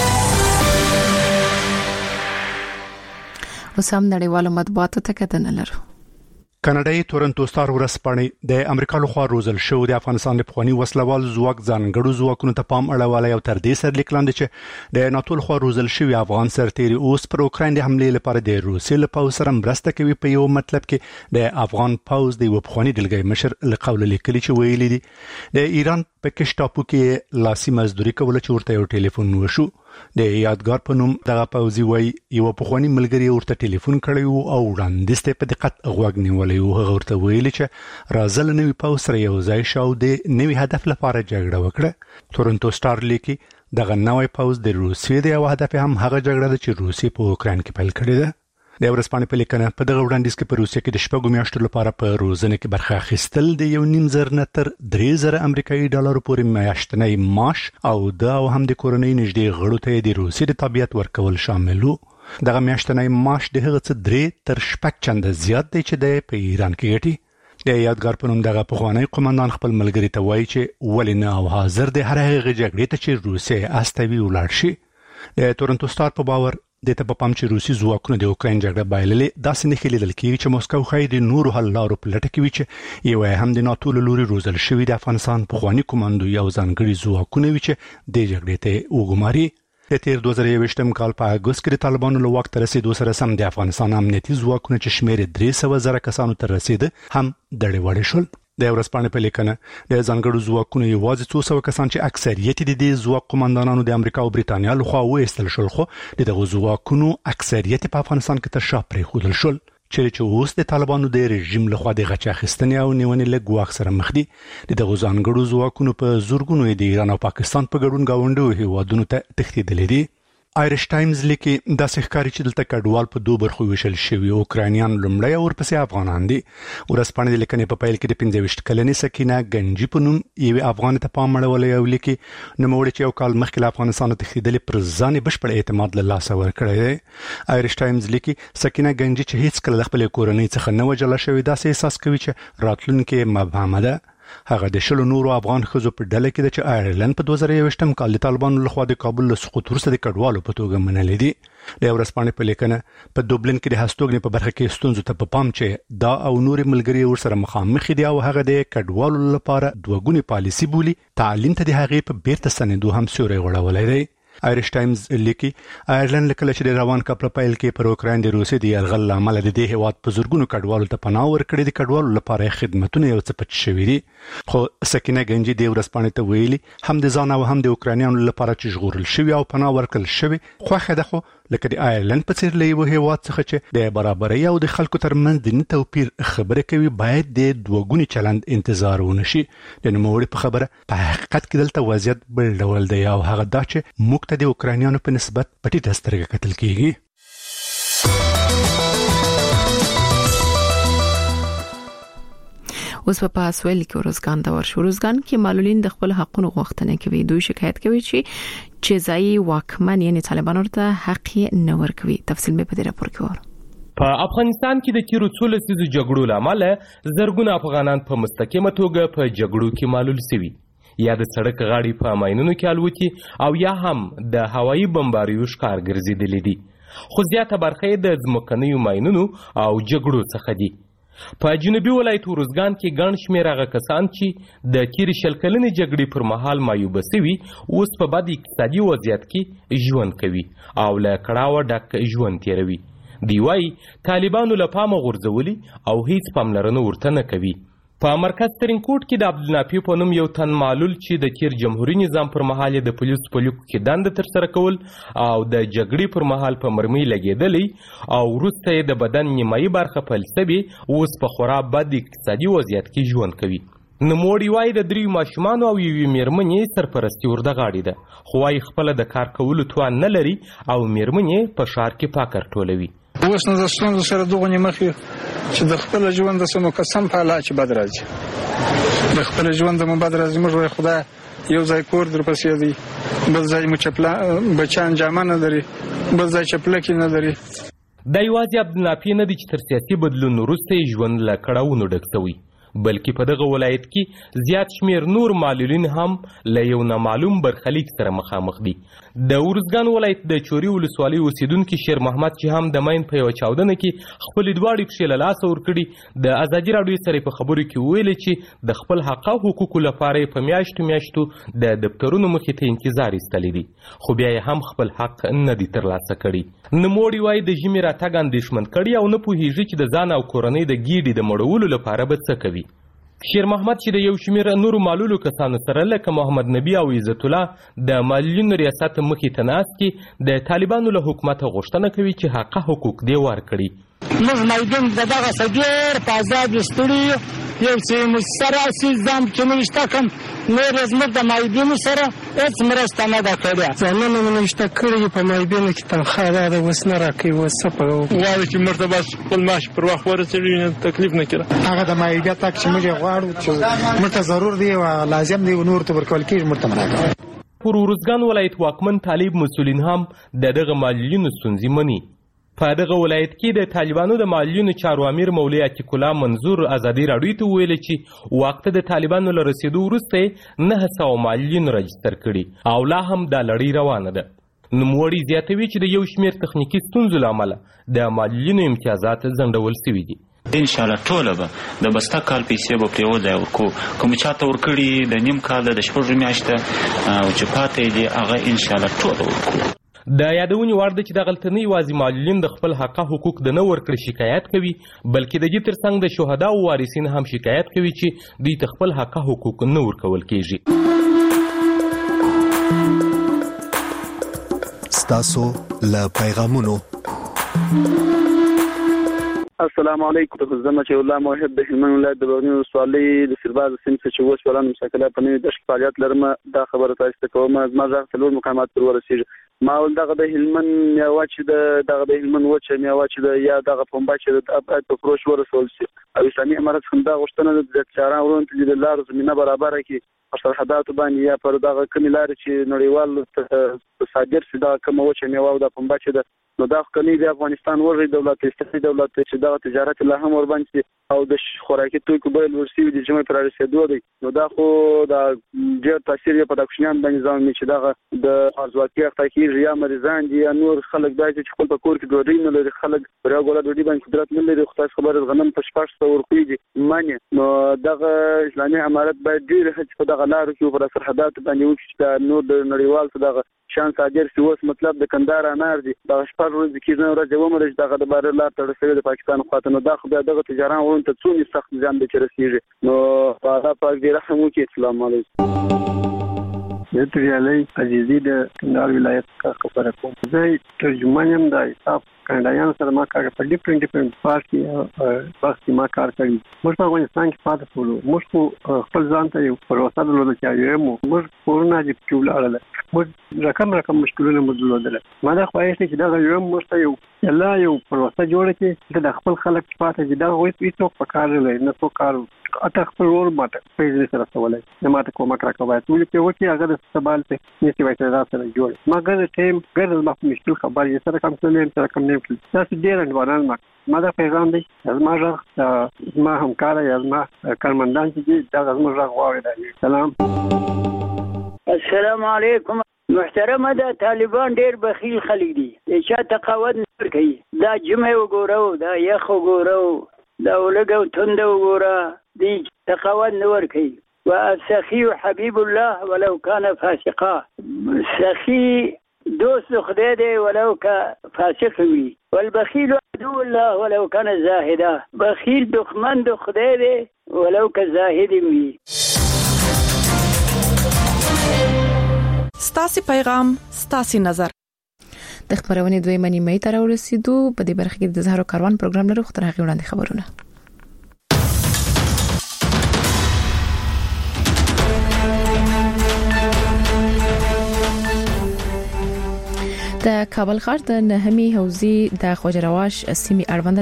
وسام نړیوالو مطبوعاتو ته کتنه لرو کاناډایي تورنټو ستار ورځپاڼې د امریکا لخوا روزل شو د افغانستان د پخوانی وسلوال ځواک ځانګړو ځواکونو ته پام اړولای او تر دې سره لیکلاند چې د ناتو لخوا روزل شوی افغان سرتیري اوس پر اوکراین د حمله لپاره د روسیې له پوځ سره مرسته کوي په یو مطلب کې د افغان پوځ د پخوانی دلګي مشر لقول لیکلي چې ویلي دي د ایران په کشټاپو کې لاسي مزدوري کول چې ورته یو ټلیفون وشو د یادګار په نوم دغه پوځي وای یو پخوانی ملګری ورته ټلیفون کړی او وړاندې په دقت غوږ نیولې او هغه ورته ویل چې راځل نوې پوځ سره یو ځای شو د نوې هدف لپاره جګړه وکړه تورنټو ستار لیکي دغه نوې پوځ د روسیې د یو هدف هم هغه جګړه ده چې روسیې په اوکراین کې پیل کړې ده د ورځپاڼې په لیکنه په دغه وړاندیز کې په روسیې کې د شپږو میاشتو لپاره په روزنه کې برخه اخیستل د 1.5 نه تر 3,000 امریکایي ډالر پورې میاشتنی معاش او هم د کورنۍ نږدې غړو ته د روسیې د تابعیت ورکول شامل وو دغه میاشتنی معاش د هغه څه 3 تر 6 چنده زیات دی چې د په ایران کې ګټي د یادګار په نوم دغه پخوانی قومندان خپل ملګری ته وایي چې ولنه او حاضر د هر هغه جګړې ته چې روسیې استوي ولاړ شي د تورنټو ستار په باور د ته په پام چې روسي ځواکونه د اوکراین جګړه بایللې داسې نه خلیدل کېږي چې موسکو خای د نورو حل لارو په لټه کې وي چې یو هم د ناتو لوري روزل شوی د افغانستان پخوانی کمانډو یو ځانګړي ځواکونه وي چې د جګړې ته وګماري د تیر 2023م کال په اگست کې د طالبانو له وخت رسیدو سره سم د افغانستان امنیتي ځواکونه چې شمیر 300,000 کسانو ته رسید هم دړې وړې شول د ورځپاڼې په لیکنه د ځانګړو ځواکونو یوازې 200 کسان چې اکثریت د دې ځواک قومندانانو د امریکا او بریټانیا لخوا وېستل شول خو دغه ځواکونو اکثریت په افغانستان کې تر شا پرې خودل شول چې اوس د طالبانو د رژیم لخوا د غچ اخیستنې او نیونې له ګواښ سره مخ دي د ځانګړو ځواکونو په زورګونو د ایران او پاکستان په ګډون گاونډو هیوادونو ته تښتېدلې دي آیرش ټایمز لیکي د سحکاري چې دلته کډوال په دوه برخو ویشل شوی اوکرانیان لومړی او ورپسې افغانان دي ورځپاڼې د لیکنې په پیل کې د 25 کلنې سکینه گنجي په نوم یو افغان ته پام اړولې او لیکي نوموړي چې یو کال مخکې له افغانستان تښتېدلې پر ځان بشپړ اعتماد له لاسه ورکړی دی آیرش ټایمز لیکي سکینه گنجي چې هیڅ کله خپل کورنۍ څخه نه وجله شوی داسې احساس کوي چې راتلونکي مبهمه ده هغه د شلو نورو افغان خزو په ډله کې د چې آیرلند په 2021م کال د طالبانو لخوا د کابل له سقوط وروسته د کډوالو په توګه منلې دي د ورځپاڼې په لیکنه په دوبلن کې د هستوګنې په برخه کې ستونزو ته په پام چې دا او نور ملګری ورسره مخامخ دي او هغه د کډوالو لپاره دوګونی پالیسی بولی تعلیم ته د هغې په بیرته سندو هم سوري غړولای دی آیرش ټایمز لیکي آیرلند کله چې د روان کال په پیل کې پر اوکراین د روسي د یرغل لامل د دې هواد په زورګونو کډوالو ته پناه ورکړي د کډوالو لپاره خدماتونه یو څه پټ شوي دي خو سکینه گنجي د ورځپاڼې ته ویلي هم د ځان او هم د اوکرانیانو لپاره چې ژغورل شوی او پناه ورکړل شوی خوخه ده خو لکه د آیرلند په څیر له یو هیواد څخه چې د برابرۍ او د خلکو ترمنځ د توپیر خبره کوي باید د دوګونی چلند انتظار ونشي د نوموړي په خبره په حقیقت کې دلته وضعیت بل ډول دی او هغه دا چې موږ ته د اوکرانیانو په نسبت پټي سترګه کتل کیږي اوس په پاسویل کې روزګان د ورشو روزګان کې معلولین د خپل حقوقو غوښتنه کوي. دوی شکایت کوي چې ځای واکمن یعنی طالبان ورته حق نه ورکوي. تفصیل به په دې راپور کې وره. په افغانستان کې د تیرو 14 لسیزو جګړو لامل زرګونه افغانان په مستقیمه توګه په جګړو کې معلول شوي، یا د سړک غاړې په ماینونو کې الوتي او یا هم د هوایي بمباریو ښکار ګرځېدلي دي. خو زیاته برخه د ځمکنیو ماینونو او جګړو څخه دي. په جنوبي ولایت روزګان کې ګڼ شمېر هغه کسان چې د تیرې شل کلنې جګړې پر مهال معیوبه سوي اوس په بد اقتصادي وضعیت کې ژوند کوي او له کړاوه ډک ژوند تیروي. دی وايي طالبانو له پامه غورځولي او هیڅ پاملرنه ورته نه کوي. په مرکز ترینکوټ کې د عبدالنافي په نوم یو تن معلول چې د تیر جمهوریت نظام پر مهال د پولیسو په لیکو کې دنده ترسره کول او د جګړې پر مهال په مرمۍ لګېدلی او وروسته یې د بدن نیمایي برخه فلسفي اوس په خورا بد اقتصادي وضعیت کې ژوند کوي. نوموړي وایي د 3 ماشومانو او یوې مېرمنې سرپرستي ورده غاړې ده، خو وایي خپله د کار کولو توان نه لري او مېرمنې په ښار کې پاکر ټولوي. اوس نو د ستونزو سره دغه مخې چې د خپل ژوند د سمو قسم په حالات چې بد راځي، د خپل ژوند د بد راځي. موږ وایي خدای یو ځای کور در پسې دی، بل ځای مو چپلا بچان جامه نه لري، بل ځای چپلکې نه لري. دا یوازې عبدالنافي نه دی چې تر سیاسي بدلون وروسته یې ژوند له کړاوونو ډک شوی، بلکې په دغه ولایت کې زیات شمیر نور معلولین هم له یو نامعلوم برخلیک سره مخامخ دي. د ورزګان ولایت د چوري ولسوالۍ اوسیدونکي شیر محمد چې هم د ماین په یو چاودنه کې خپل دواړې پښې له لاسه ورکړي، د ازادي راډیو سره په خبرو کې ویلي چې د خپل حق او حقوقو لپاره په میاشتو د دفترونو مخې ته انتظار ایستلی دي، خو بیا یې هم خپل حق نه دي ترلاسه کړي. نوموړي وایي د ژمي راتګ اندېښمن کړي او نه پوهیږي چې د ځان او کورنۍ د ګیډې د مړولو لپاره به څه کوي. شیر محمد چې د یو شمېر نورو معلولو کسانو سره لکه محمد نبی او عزت الله د معلولینو ریاست مخې ته ناست کې د طالبانو له حکومته غوښتنه کوي چې حق حقوق دې ورکړي. موږ مایدین دغه ډېر په آزاد ستړي یو چې موږ سره ځان کې نشته کوم نور زموږ د مایدینو سره هېڅ مرسته نه ده کړې. ځانونه مو نشته کړي په مایدینو کې تنخواه ده اوس نه راکوي. اوس څه کوو؟ غواړو چې موږ ته بس خپل معاش پر وخت ورسېږي، تکلیف نه کړه. هغه د مایدیا تک چې موږ غواړو چې موږ ته ضرور دی او لازم دی نور ته ورکول کېږي موږ ته راکوي. پر ورزګان ولایت واکمن طالب مسؤلین هم دغه معلولینو ستونزې مني. په دغه ولایت کې د طالبانو د معلولینو چارو امیر مولوی عتیق الله منظور ازادي راډیو ته ویل چې وخت د طالبانو له رسیدو وروسته 900 معلولین راجستر کړي او لا هم دا لړۍ روانه ده. نوموړي زیاتوي چې د یو شمېر تخنیکي ستونزو له امله د معلولینو امتیازات ځنډول شوي دي. ان شاء الله ټوله به د بستا کال پیسې به پرې وځای ورکو، کوم چاته ورکړي د نیم کال د شپږ میاشته او چې پاتې دي هغه ان شاء الله ټوله ورکو. د یادونې وړ ده چې دغلته نه یوازې معلولین د خپل حق حقوق د نه ورکړې شکایت کوي، بلکې د دې ترڅنګ د شهدا او وارثین هم شکایت کوي چې دوی ته خپل حق حقوق نه ورکول کیږي. ستاسو له پیغامونو. السلام علیکم. زما چې الله موحد د هلمند ولایت د بغنی ولسوالۍ د سرباز سیمې څخه چې اوس ولان مشکله په نوې دښت فعالیت لرم. دا خبره تاسو ته کوم. زما ځخ څلور مقامات پر ورسېږي. ما ول دغه د هلمند میوه چې دغه د هلمند وچه میوه چې د یا دغه پنبه چې د په فروش ورسول شي او اسلامي امارت څخه دا غوښتنه د چاران ورونته د لار زمينه برابر کړي په سرحداتو باندې یا پر دغه کمی لار چې نړیوال صادر شي دا کوم وچه میوه او د پنبه چې د نو دا خکني د افغانستان ورغی دولت استثنایی دولت چې دا تجارت لا هم ور باندې او د خوراکي توکو بیل ورسي د جمعې پر رسیدو دی. نو دا خو دا ډېر تاثیر په دښمنان باندې ځان چې دا د ارزواکي اخلاقي یا مریضان دي یا نور خلک دا چې خپل په کور کې ډوډۍ نه لري، خلک پر یو ګوله ډوډۍ باندې قدرت نه لري، خو تاسو خبره غنم په 600 ورکوي معنی. نو دغه اسلامي امارت باید ډېر هڅه په دغه لارو کې پر سرحدات باندې وکړي چې نور د نړیوال څخه دغه شان صادر شي. اوس مطلب د کندهار انار دي دا شپږ ورځې کې نه راځي ومرج دغه د بار لار تر رسېدو د پاکستان خواته. نو دا خو دغه تجارت ورته څومره سخت ځان به رسیږي. نو په هغه پاک دی رحم وکړي. السلام علیکم. زه تریالي عزیزي د کندهار ولایت څخه خبره کوم. زه ترجمان یم د حساب کندهاریانو سره ما کار په ډیفرنٹ پارټ کې ما کار کوي. موږ په افغانستان کې پاتې شولو. موږ خپل ځان ته یو پروسه درلوده چې موږ کورونه چې ټول اړه رقم مشکلونه مدلودل ما دا خواهش چې دا یو مستیو الله یو پروسه جوړه چې د خپل خلک پاتې چې دا وایي څوک په کار نه څوک کار اته خپل ور ماته پیژنې سره سوالای نه ماته کومه کار کوي ټول په وکی هغه د سبال ته نشي وایي دا سره جوړ ما ګر ټیم ګر ما مشکل خبر یې سره کوم څه سره کوم نه کړ تاسو ډیر انواران ما دا پیغام دی ما راغ ما همکار یا ما کارمندان چې دا زموږ راغ واوري سلام السلام علیکم محترمه دا طالبان ډیر بخیل خلک دي چې تقاعد نه کوي دا جمعه وګورو دا یخ وګورو دا ولګو تند وګوره دي تقاعد نه کوي والسخي حبيب الله ولو كان فاسقا سخي دوست خدای دی ولو که فاسق وي والبخيل عدو الله ولو كان زاهدا بخیل دښمن د خدای دی ولو که زاهد وي. ستاسو پیغام ستاسو نظر د خبرونه دوی منی مې تر ورسېدو په دې برخه کې د زهرو کاروان پروګرام لرو خو تر هغه وړاندې خبرونه د کابل ښار د نهمي حوزې د خوجرواش سیمې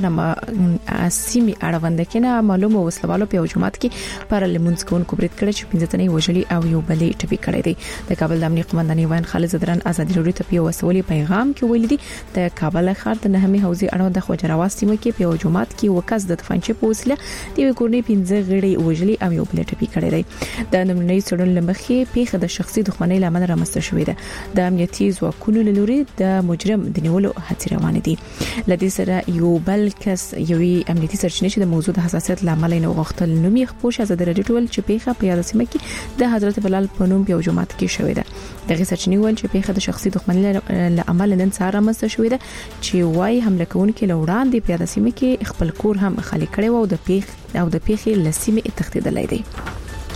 اړوند کینه معلومه وسلوالو په جماعت کې پر لمونځ کوونکو برید کړی چې 15 تنې وژلي او یو بلې ټپي کړی دی. د کابل د امنیت قومندان وان خالد زدران ازادي راډیو ته په وسولي پیغام کې ویل دي د کابل ښار د نهمي حوزې اړوند د خوجرواش سیمې کې په جماعت کې وکاس د تفنچې په وسیله د کورنۍ 15 غړي وژلي او یو بلې ټپي کړی دی. د نمونې سړون لمخې پیښه د شخصي دښمنۍ لامل رامنځته شوې ده. د امنیتي ځواکونو لوري د مجرم د نیولو هڅې روانې دي. لدې سره یو بل کس یوې امنیتي سرچینې چې د موضوع د حساسیت لامل نه وغوښتل نومي خپوش ازادي راډیو ټول چې پیښه په یاد سیمه کې د حضرت بلال په نوم په جماعت کې شوې ده. دغه سرچینې ول چې پیښه د شخصي دښمنۍ لامل نن سهار رامنځته شوې ده چې وايي حمله کوونکي لوړاندې په یاد سیمه کې خپل کور هم خالي کړي او د پیښې لسیمه تختیدلې دي.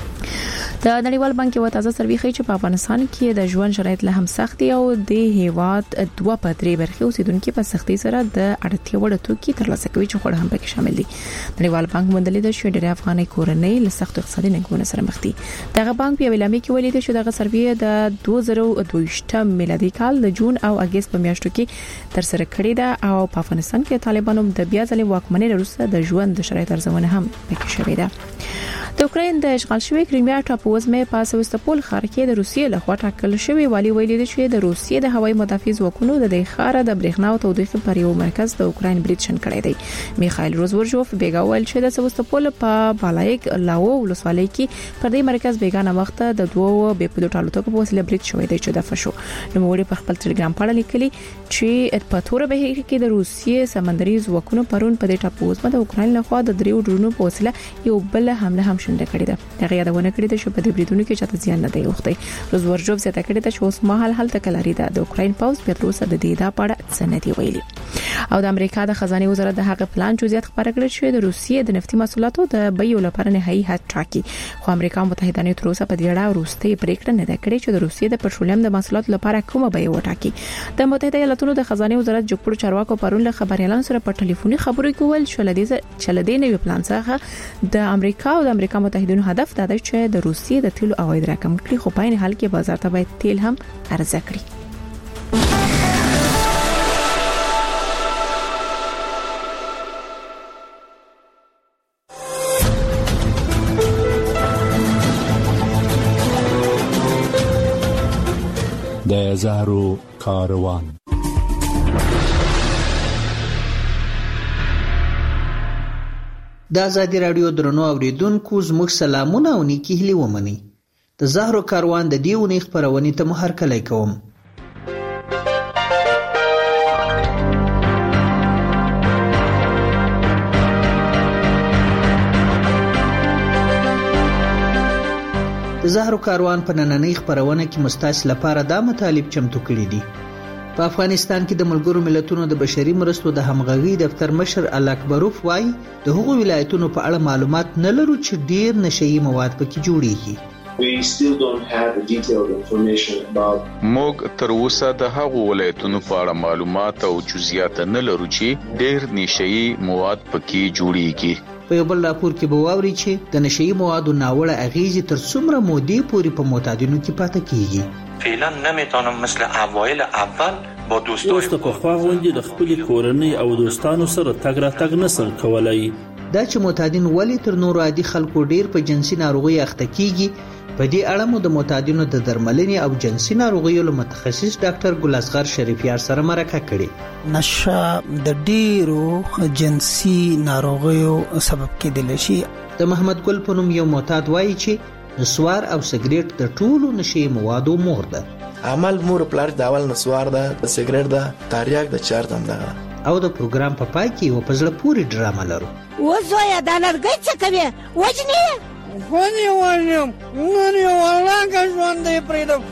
د نړیوال بانک یو تازه سروې ښیي چې په افغانستان کې د ژوند شرایط له هم سخت او د هیواد 2/3 برخه اوسیدونکو په سختۍ سره د اړتیا وړ توکي ترلاسه کوي چې خوړ هم پکې شامل دي. نړیوال بانک مندلې د شوډری افغاني کورنۍ له سخت اقتصادي ننګونو سره مخ دي. دغه بانک په ویلامي کې ویلي چې دغه سروې د 2022 میلادي کال د جون او اگست په میاشتو کې تر سره کړې ده او په افغانستان کې طالبانو د بیا ځلې واکمنۍ وروسته د ژوند د شرایط ارزونه هم پکې شوې ده. د اوکراین د اشغال شوی کریمیا ټاپووزمه په سوستپول ښار کې د روسیې لخوا ټاکل شوی والی ویلي چې د روسیې د هوایي مدافع ځواکونو د دې ښار د برېښنا او تودوخې پر یو مرکز د اوکراین برید شن کړی دی. میخایل روزورجوف بیګا ویل چې د سوستپول په بالایک لاو ولسوالۍ کې پر دې مرکز بیګانه وخت د دوه بې پلوټ الوتکو په وسیله برید شوی دی چې د فشو نوموړي په خپل ټلګرام پاڼه لیکلي چې په تور بهیر کې د روسیې سمندري ځواکونو پرون په دې ټاپووزمه د اوکراین لخوا د دریو ډرونو په وسیله یو بل حمله هم شنډه کړې ده. هغه یادونه کړې ده چې په دې بریدونو کې چاته زیان نه دی اوښتی. روزورجوف زیاته کړې ده چې اوس مهال هلته کلاري ده د اوکراین پاوز په تر اوسه د دې دا پاړه څه نه دی ویلي. او د امریکا د خزانه وزارت د هغه پلان جزئیات خبره کړې چې د روسیې د نفتي محصولاتو د بیو لپاره نهایي حد ټاکي. خو امریکا متحده ایالاتو تر اوسه په دې اړه وروستي پریکړه نه ده کړې چې د روسیې د پټرولیم د محصولاتو لپاره کومه بیه وټاکي. د متحده ایالاتو د خزانه وزارت جوړ چارواکو پرون له خبريالانو سره په ټلیفوني خبرو کې ویل چې لدې نوې پلان څخه د امریکا او د امریکا متحدینو هدف دا دی چې د روسیې د تیلو عواید راکم کړي خو په عین حال کې بازار ته باید تیل هم عرضه کړي. د زهرو کاروان د آزادي راډیو درنو اوریدونکو زموږ سلامونه او نیکی هیلې ومني. د زهرو کاروان د دې ونې خبرونې ته مو هرکلی کوم. د زهرو کاروان په نننۍ خبرونه کې مستاسو لپاره دا مطالب چمتو کړي دي. په افغانستان کې د ملګرو ملتونو د بشري مرستو د همغږي دفتر مشر الاکبروف وايي د هغو ولایتونو په اړه معلومات نه لرو چې ډیر نشئی مواد پکې جوړیږي. موږ تر اوسه د هغو ولایتونو په اړه معلومات او جزئیات نه لرو چې ډیر نشئی مواد پکې جوړیږي. په یو بل راپور کې به واوري چې د نشئی موادو ناوړه اغیزې تر څومره مودې پورې په معتادینو کې پاتې کیږي. فعلا نمیتونم مثل اوایل اول با دوستای اوس په خوا غونډې د خپل کورنۍ او دوستانو سره تګ راتګ نسل کولای. دا چې معتادین ولې تر نورو عادي خلکو ډیر په جنسي ناروغي اخته کیږي، په دې اړه مو د معتادینو د درملنې او جنسي ناروغیو له متخصص ډاکټر ګل اصغر شریفیار سره مرکه کړې. نشه د ډیرو جنسي ناروغیو سبب کېدلی شي. د محمد ګل په نوم یو معتاد وایي چې نسوار او سګریټ د ټولو نشي موادو مور ده. عمل مور پلار د اول نسوار ده، د سګریټ ده، تاریاک د چارتم ده. او د پروګرام په پای کې یو په زړه پورې ډرامه لرو. وزویا د لرګي څه کوي؟ وجنې ونی ونیم ننی ولنګ ژوندې پریدم.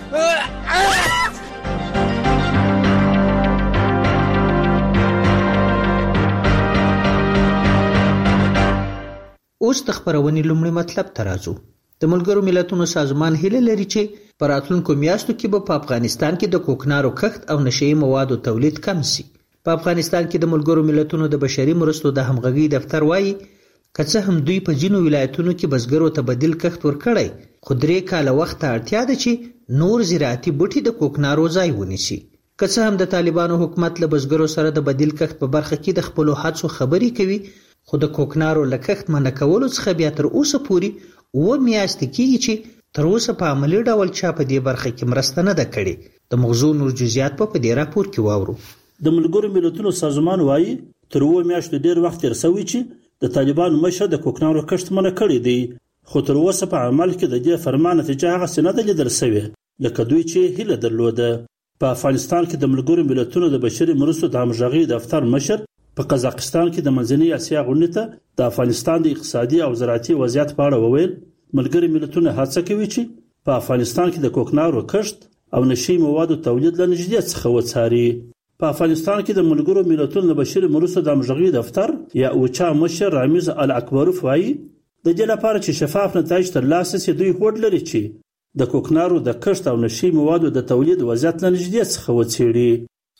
اوس د خبرونې لومړی مطلب ته راځو. د ملګرو ملتونو سازمان هیله لري چې په راتلونکو میاشتو کې به په افغانستان کې د کوکنارو کښت او نشئی موادو تولید کم شي. په افغانستان کې د ملګرو ملتونو د بشري مرستو د همغږي دفتر وایي که څه هم دوی په ځینو ولایتونو کې بزګرو ته بدیل کښت ورکړی، خو 3 کاله وخت ته اړتیا ده چې نور زراعتي بوټي د کوکنارو ځای ونیسي. که څه هم د طالبانو حکومت له بزګرو سره د بدیل کښت په برخه کې د خپلو هڅو خبرې کوي، خو د کوکنارو له کښت منع کولو څخه بیا تر اوسه پورې 9 میاشتې کېږي چې تر اوسه په عملي ډول چا په دې برخه کې مرسته نه ده کړې. د موضوع نور جزئیات په دې راپور کې واورو. د ملګرو ملتونو سازمان وایي تر 9 میاشتو ډیر وخت تیر شوی چې د طالبانو مشر د کوکنارو کښت منع کړی دی، خو تر اوسه په عمل کې د دې فرمان نتیجه هغه نه ده لیدل شوې لکه دوی چې هیله درلوده. په افغانستان کې د ملګرو ملتونو د بشري مرستو د همغږي دفتر مشر په قزاقستان کې د منځنۍ اسیا غونډې ته د افغانستان د اقتصادي او زراعتي وضعیت په اړه وویل. ملګري ملتونه هڅه کوي چې په افغانستان کې د کوکنارو کښت او نشئی موادو تولید له نږدې څخه وڅاري. په افغانستان کې د ملګرو ملتونو د بشري مرستو د همغږي دفتر یا اوچا مشر رامیز الاکبروف وایي د دې لپاره چې شفاف نتایج ترلاسه شي دوی هوډ لري چې د کوکنارو د کښت او نشئی موادو د تولید وضعیت له نږدې څخه وڅېړي.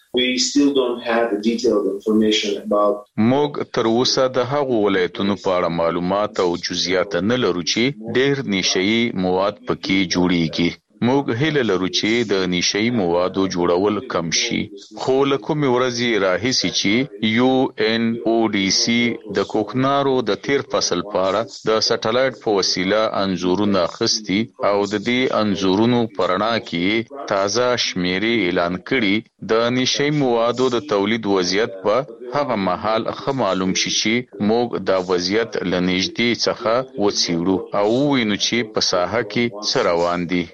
موږ تر اوسه د هغو ولایتونو په اړه معلومات او جزئیات نه لرو چې ډېر نشئی مواد پکې جوړیږي. موږ هیله لرو چې د نشئی موادو جوړول کم شي، خو له کومې ورځې راهیسې چې UNODC د کوکنارو د تیر فصل په اړه د سټلایټ په وسیله انځورونه اخیستي او د دې انځورونو په رڼا کې تازه شمیرې اعلان کړي، د نشئی موادو د تولید وضعیت په هغه مهال ښه معلوم شي چې موږ دا وضعیت له نږدې څخه وڅېړو او ووینو چې په ساحه کې څه روان دي.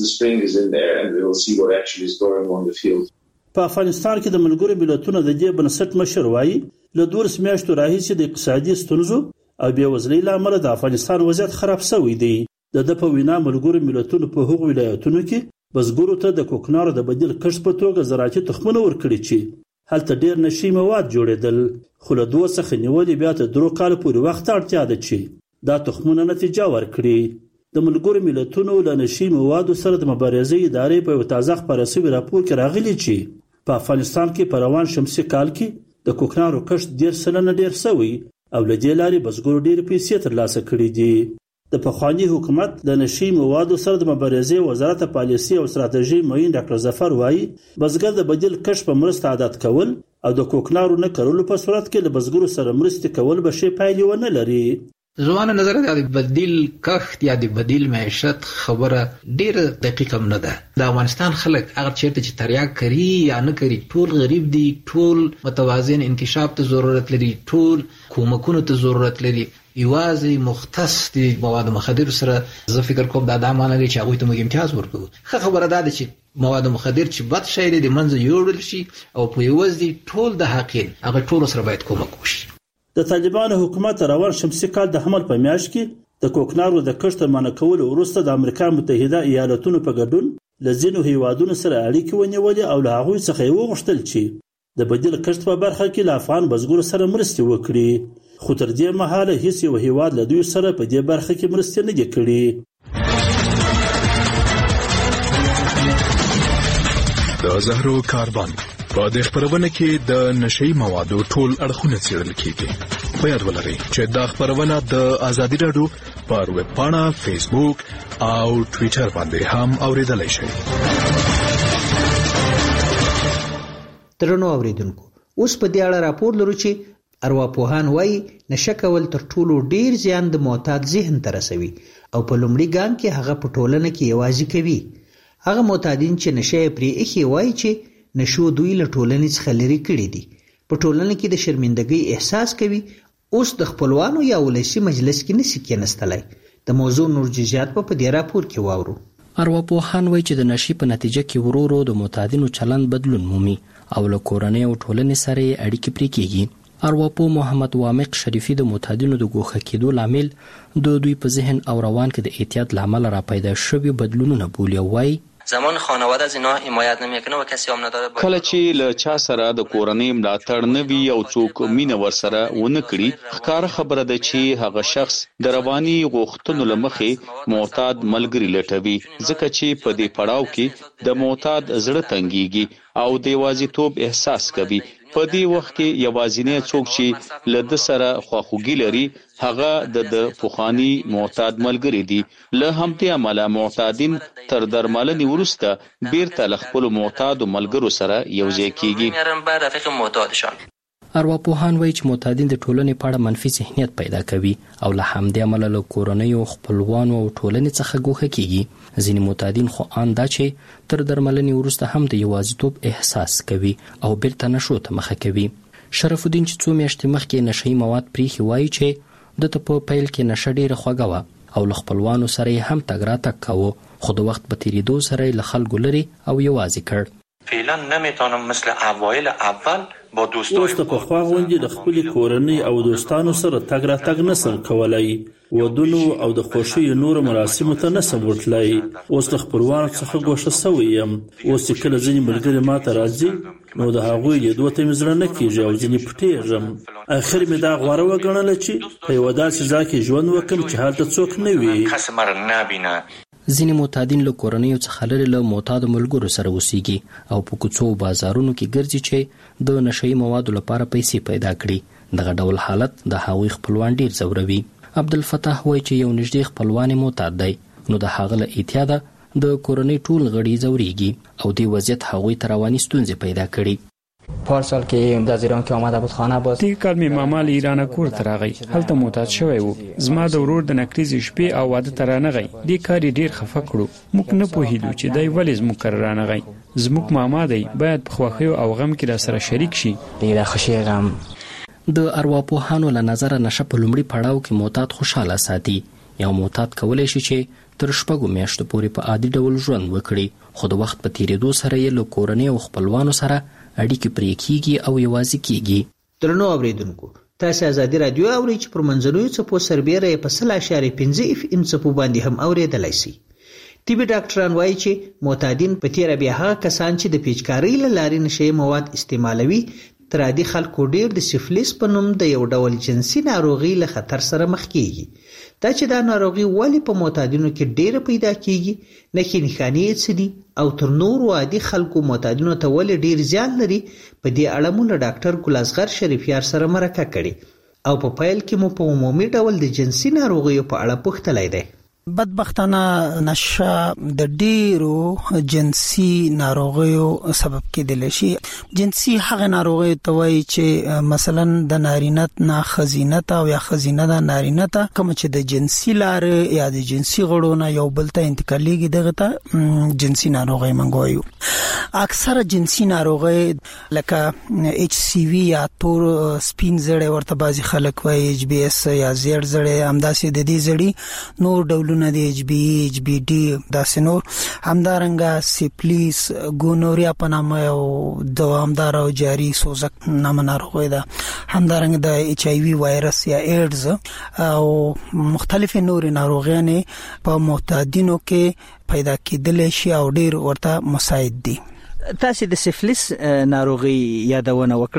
په افغانستان کې د ملګرو ملتونو د دې بنسټ مشر وایي له 12 میاشتو راهیسې د اقتصادي ستونزو او بېوزلۍ له امله د افغانستان وضعیت خراب شوی دی. د په وینا ملګرو ملتونو په هغو ولایتونو کې بزګرو ته د کوکنارو د بدیل کښت په توګه زراعتي تخمونه ورکړي چې هلته ډیر نشئی مواد جوړېدل، خو له 2 څخه نیولې بیا تر 3 کال پورې وخت اړتیا ده چې دا تخمونه نتیجه ورکړي. د ملګرو ملتونو له نشئی موادو سره د مبارزې ادارې په یو تازه خپاره شوي راپور کې راغلي چې په افغانستان کې په روان شمسي کال کې د کوکنارو کښت 10% ډیر شوی او له دې لارې بزګرو ډېرې پیسې ترلاسه کړي دي. د پخواني حکومت د نشئی موادو سره د مبارزې وزارت پالیسي او ستراتیژي معین ډاکټر ظفر وایي بزګر د بدیل کښت په مرسته عادت کول او د کوکنارو نه کرلو په صورت کې له بزګرو سره مرستې کول به ښې پایلې ونه لري. زمانه نظر د بدیل کښت یا د بدیل معیشت خبره ډیره دقیقه نه ده. د افغانستان خلک هغه چیرته چې تریاک کوي یا نه کوي ټول غریب دي، ټول متوازن انکشاف ته ضرورت لري، ټول کومکونو ته ضرورت لري. یوازې مختص د مواد مخدر سره زه فکر کوم دا معنی لري چې هغوی ته موږ امتیاز ورکوو. ښه خبره دا ده چې مواد مخدر چې بد شی دی د منځه یوړل شي او په یوازې ټول د حقین هغه ټول سره باید کومک وشي. د طالبانو حکومت روان شمسي کال د حمل په میاشت کې د کوکنارو د کښت منع کولو وروسته د امریکا متحده ایالاتونو په ګډون له ځینو هیوادونو سره اړیکې ونیولې او له هغوی څخه یې وغوښتل چې د بدیل کښت په برخه کې له افغان بزګرو سره مرستې وکړي، خو تر دې مهاله هیڅ یو هیواد له دوی سره په دې برخه کې مرستې نه دي کړي. د زهرو کاروان په دې خبرونه کې د نشئی موادو ټول اړخونه څېړل کیږي. په یاد ولرئ چې دا خبرونه د آزادي رادیو پر ویب پاڼه، فیسبوک او ټوئیټر باندې هم اوریدلای شئ. درنو اوریدونکو، اوس په دې اړه راپور لرو چې ارواپوهان وایي نشه کول تر ټولو ډیر زیان د معتاد ذهن ته رسوي او په لومړي ګام کې هغه په ټولنه کې یوازې کوي. هغه معتادین چې نشه پرې ایښي وایي چې نشو دوی له ټولنې څخه لرې کړي دي. په ټولنه کې د شرمندګۍ احساس کوي. اوس د خپلوانو یا ولسي مجلس کې نشي کېناستلای. د موضوع نور جزئیات په دې راپور کې واورو. ارواپوهان وایي چې د نشي په نتیجه کې ورو د معتادینو چلند بدلون مومي او له کورنۍ او ټولنې سره اړیکې پرې کېږي. ارواپوه محمد وامق شریفي د معتادینو د ګوښه کېدو لامل د دوی په ذهن او روان کې د اعتیاد لامل را پیدا شوي بدلونونه بولي. وایي زمان خانواده از اینا حمایت نمیکنه و کسی هم نداره. کله چې له چا سره د کورنۍ ملاتړ نه وي او څوک مینه ورسره ونه کړي، ښکاره خبره ده چې هغه شخص د رواني غوښتنو له مخې معتاد ملګري لټوي، ځکه چې په دې پړاو کې د معتاد زړه تنګيږي او د یوازیتوب احساس کوي. په دې وخت کې یوازینی څوک چې له د سره خواخوږي لري هغه د پوخانی معتاد ملګری دي. له همدې عمله معتادین تر درملنې وروسته بیرته له خپل معتاد ملګرو سره یوځای کیږي. ارواپوهان وایي چې معتادین د ټولنې په اړه منفي ذهنیت پیدا کوي او له همدې عمله له کورنیو، خپلوانو او ټولنې څخه ګوښه کیږي. ځینې معتادین خو ان دا چې تر درملنې وروسته هم د یوازیتوب احساس کوي او بیرته نشو ته مخه کوي. شرف الدین چې څو میاشتې مخکې نشهیي مواد پریښي وایي چې دته په پیل کې نشه ډیره خوږه وه او له خپلوانو سره یې هم تګ راتګ کاوه، خو د وخت په تېرېدو سره یې له خلکو لرې او یوازې کړ. فعلا نمیتونم مثل اوایل اول با دوستای اوس په خوا غونډې د خپل کورنۍ او دوستانو سره تګ راتګ نسم کولای، ودونو او د خوښۍ نور مراسمو ته نسم ورتلای. اوس د خپلوانو څخه ګوښه سوی یم. اوس چې کله ځینې ملګري ماته راځي نو د هغوی لیدو ته مې زړه نه کېږي او ځینې پټېږم. اخر مې دا غوره وګڼله چې په یوه داسې ځای کې ژوند وکړم چې هلته څوک نه وي. ځینې معتادین له کورنیو څخه لرې له معتادو ملګرو سره اوسېږي او په کوڅو او بازارونو کې ګرځي چې د نشهیي موادو لپاره پیسې پیدا کړي. دغه ډول حالت د هغوی خپلوان ډیر ځوروي. عبدالفتاح وایي چې یو نږدې خپلوان یې معتاد دی، نو د هغه له اعتیاده د کورنۍ ټول غړي ځورېږي او دې وضعیت هغوی ته رواني ستونزې پیدا کړي. پارسال که از ایران که آمده بود خانه باز دیگه کال می ماما له ایران کور ته راغی، هلته معتاد شوی و. زما د ورور د نکریزې شپې او واده ته رانغی. دې کار یې ډیر خفه کړو. موږ نه پوهیدو چې دی ولې زموږ کره رانغی. زموږ ماما دی، باید په خوښیو او غم کې را سره شریک شي. دیگه د خوشي غم. د ارواپوهانو له نظره نشه په لومړي پړاو کې معتاد خوشاله ساتي. یو معتاد کولی شي چې تر 6 میاشتو پورې په عادي ډول ژوند وکړي، خو د وخت په تېرېدو سره یې له کورنۍ او خپلوانو سره اړیکې پرې کېږي او یوازې کېږي. درنو اوریدونکو، تاسو آزادي رادیو اورئ چې پر منځنوي څپو سربیره یې په 0.5 FM څپو باندې هم اوریدلای شئ. طبي ډاکټران وایي چې معتادین په تیره بیا هغه کسان چې د پیچکارۍ له لارې نشهیي مواد استعمالوي تر عادي خلکو ډیر د سفلیس په نوم د یو ډول جنسي ناروغي له خطر سره مخ کیږي. دا چې دا ناروغي ولې په معتادینو کې ډیره پیدا کیږي، نښې یې څه دي او تر نورو عادي خلکو معتادینو ته ولې ډیر زیان لري، په دې اړه مو له ډاکټر ګل اصغر شریفیار سره مرکه کړې او په پیل کې مو په عمومي ډول د جنسي ناروغیو په اړه پوښتلی دی. بدبختانه نشه د ډیرو جنسي ناروغیو سبب کېدل شي. جنسي هغه ناروغي ته وایي چې مثلا د نارینه نه خزینه ته او یا خزینه د نارینه ته کوم چې د جنسي لار یا د جنسي غړو نه یو بل ته انتقالېږي، دغه ته جنسي ناروغي منګوي. اکثره جنسي ناروغي لکه HCV یا تور سپین زړی ورته بعضي خلک وایي، HBS یا زیړ زړی، همداسې د دې زړی نور ډولونه د HBE، HBD، داسې نور. همدارنګه سیپلیس، ګونوریا په نامه یو دوامدار او جاری سوزک نامه ناروغي ده. همدارنګه د HIV وایرس یا ایډز او مختلف نور ناروغیانې په معتادینو کې پیدا کېدل شي او ډیر ورته مساعد دي. تاسو د سفلیس ناروغي یادونه وکړه،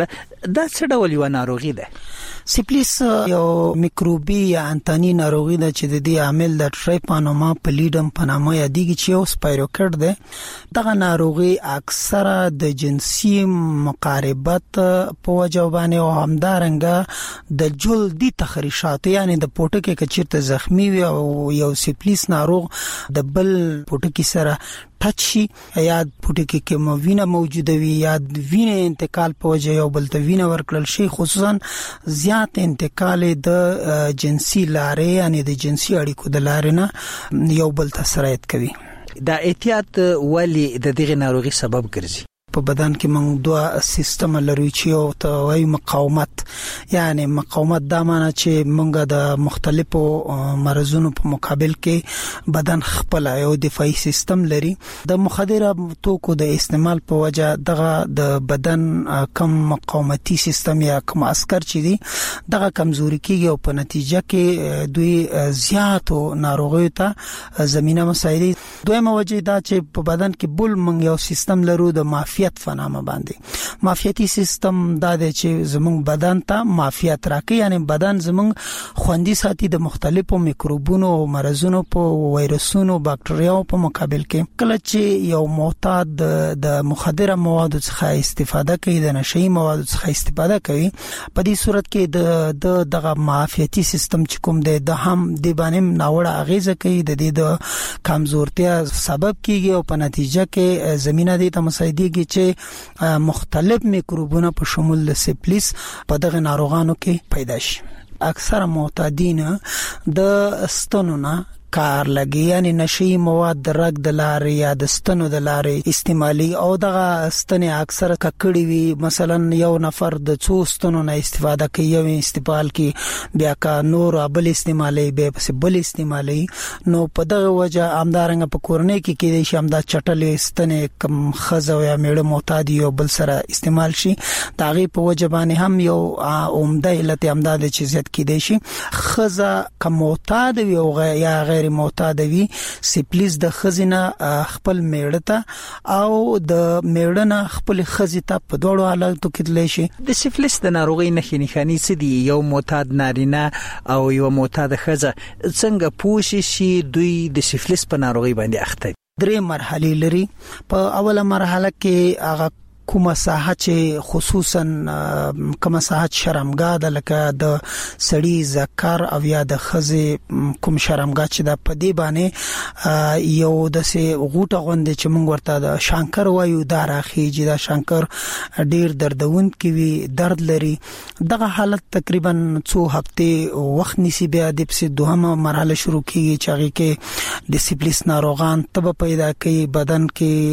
دا څه ډول یو ناروغي ده؟ سیفلیس یو میکروبي یا انتاني ناروغي ده چې د دې عامل د ټریپانوما پلیډم په نامه یادېږي چې یو سپایروکټ ده. دغه ناروغي اکثره د جنسي مقاربت په وجه باندې او همدارنګه د جلدي تخریشات یعنی د پوټکي کچیرته زخمی وي او یو سیفلیس ناروغ د بل پوټکی سره ټچ شي یا پوټکی کې وینه موجوده وي یا وینه انتقال په وجه یو بل ته وینه ورکړل شي، خصوصا زیات انتقال د جنسي لارې یعنی د جنسي اړیکو د لارې نه یو بل ته سرایت کوي. دا احتیاط ولی د دغه ناروغي سبب ګرځي؟ په بدن کې موږ دوه سیستم لرو چې یو ته وایي مقاومت، یعنی مقاومت دا معنی چې موږ د مختلفو مرزونو په مقابل کې بدن خپل یو دفاعي سیستم لري. د مخدره توکو د استعمال په وجه دغه د بدن کم مقاومتي سیستم یا کم عسكر چې دي دغه کمزوري کیږي او په نتیجه کې دوی زیاتو ناروغیو ته زمينه مساعدي. دویمه وجه دا چې په بدن کې بل موږ یو سیستم لرو د مافیات فنامه باندې. مافیاتي سیستم دا دی چې زموږ بدن ته مافیات راکړي، یعنی بدن زموږ خوندي ساتي د مختلفو میکروبونو او مرزونو په وایرسونو باکټریاو په مقابل کې. کله چې یو معتاد د مخدره موادو څخه استفاده کوي، د نشئی موادو څخه استفاده کوي، په دې صورت کې د دغه مافیاتي سیستم چې کوم دی د هم د باندې ناوړه اغیزه کوي، د دې د کمزورتیا سبب کیږي او په نتیجه کې زمينه دې ته مساعديږي چې مختلف میکروبونه په شمول د سیفلیس په دغه ناروغانو کې پیدا شي. اکثر معتادین د ستنونه کار لګي، یعنی نشئی مواد د رګ د لارې یا د ستنو د لارې استعمالي او دغه ستنې اکثر ککړې وي. مثلا یو نفر د څو ستنو نه استفاده کوي، یو استعمال کی بیا کا نور بل استعمالي به پس بل استعمالي، نو په دغه وجه امدارنګ په کورنۍ کې کې شي امدا چټلې ستنې کم خزو یا میړه معتاد یو بل سره استعمال شي. دغه په وجه باندې هم یو عمده علت امداد چې زیات کې دي شي. خزه کم معتاد وي او یا غیر معتادوي سیفلیس د خزینه خپل میړه ته او د میړه نه خپل خزیته په دوړو حالاتو کې تللی شي. د سیفلیس د ناروغي نښې څه دي؟ یو معتاد نارینه او یو معتاد خزه څنګه پوه شي دوی د سیفلیس په ناروغي باندې اخته دي؟ 3 مرحله لري. په اوله مرحله کې هغه کومه ساحه چې خصوصا کومه ساحه شرمګاه د لکه د سړی ذکر او یا د خزه کوم شرمګاه چې د پدی باندې یو د سه غوټه غوند چې موږ ورته د شانکر وایو دا راخي چې دا شانکر ډیر دردون کوي، درد لري. دغه حالت تقریبا 2 هفته وخت نیسي، بیا د پس دوهمه مرحله شروع کیږي چې هغه کې د سیفلیس ناروغان تب پیدا کوي، بدن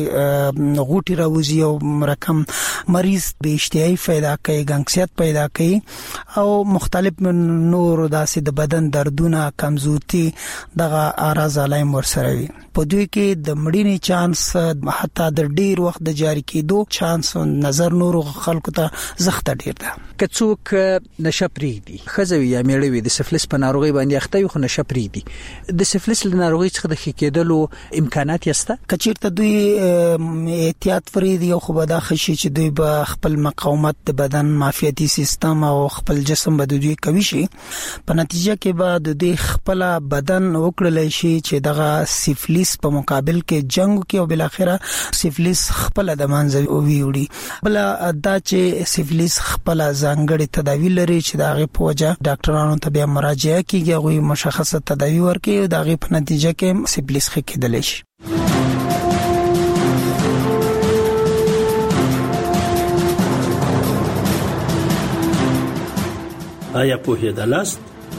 کې غوټي راوځي او کم مریض به اشتهایی پیدا کوي، ګنګسیت پیدا کوي او مختلف نور داسې د بدن دردونه، کمزورتي، دغه اعراض علایم ورسره وي. په دوی کې د مړینې چانس حتی د ډیر وخت د جاری کېدو چانس نظر نور خلکو ته زخته ډیر ده. که څوک نشه پریږدي، خزوي یا میړه وي، د سیفلیس په ناروغي باندې اخته وي خو نشه پریږدي، د سیفلیس له ناروغي څخه د ښه کېدلو امکانات یسته؟ کچیرته دوی احتیاط فریدي او خو به دا خشي چې دوی به خپل مقاومت د بدن مافیاتي سیستم او خپل جسم به دوی کوي شي، په نتیجه کې به د دوی خپل بدن وکړل شي چې دغه سیفلیس په مقابل کې جنگ کې او بل اخره سیفلیس خپل د منځ ویوړي. بل دا چې سیفلیس خپل ځانګړي تداوی لري چې دغه په وجه ډاکټرانو ته بیا مراجعه کیږي، هغه مشخصه تداوی ورکړي او دغه په نتیجه کې سیفلیس ښه کېدلی شي. آیا پوهیدلاست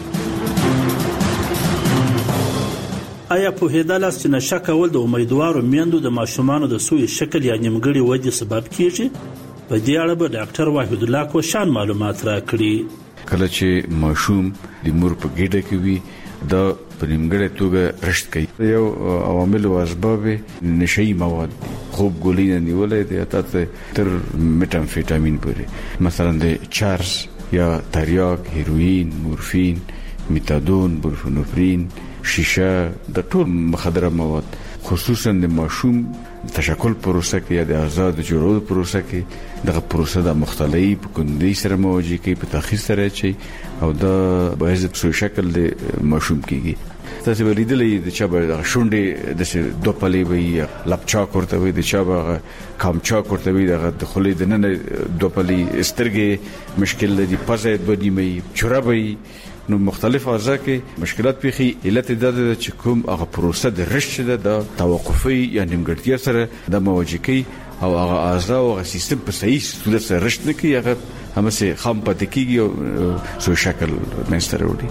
چې نشه کول د امیدوارو میندو د ماشومانو د سوء شکل یا نیمګړي ودې سبب کیږي؟ په دې اړه به ډاکټر وحید الله کوشان معلومات راکړي. کله چې ماشوم د مور په ګډه کې وي دا په نیمګړې توګه رشد کوي. یو عوامل او اسباب نشئی مواد دي، خوب ګولۍ نیولې دي تاسو تر میټامفیټامین پورې، مثلا د چارس یا تریاک، هیروین، مورفین، میتادون، بورفینوفرین، شیشه، د ټول مخدره مواد خصوصا د ماشوم تشکل پروسه کې یا د آزاد جوړولو پروسه کې دغه پروسه د مختلف کندي سره مواجه کې په تاخير سره چي او د باعث سو شکل د مشوم کېږي. تاسو ولیدلې د چا به شونډې د دوپلې وي لپچا کوته وي د چا به کامچا کوته وي دغه د خلې د نن دوپلې سترګې مشکل دي پزې بدی مې چرابي نو مختلف اعضاء کې مشکلات پیخي علت د چې کوم هغه پروسه د رشد د توقفي یا نیمګړتیا سره د مواجه کی او هغه اعضاء او هغه سیستم په صحیح صورت سره رشد نه کی هغه همسه خام پاتې کیږي او سو شکل منستر وړي.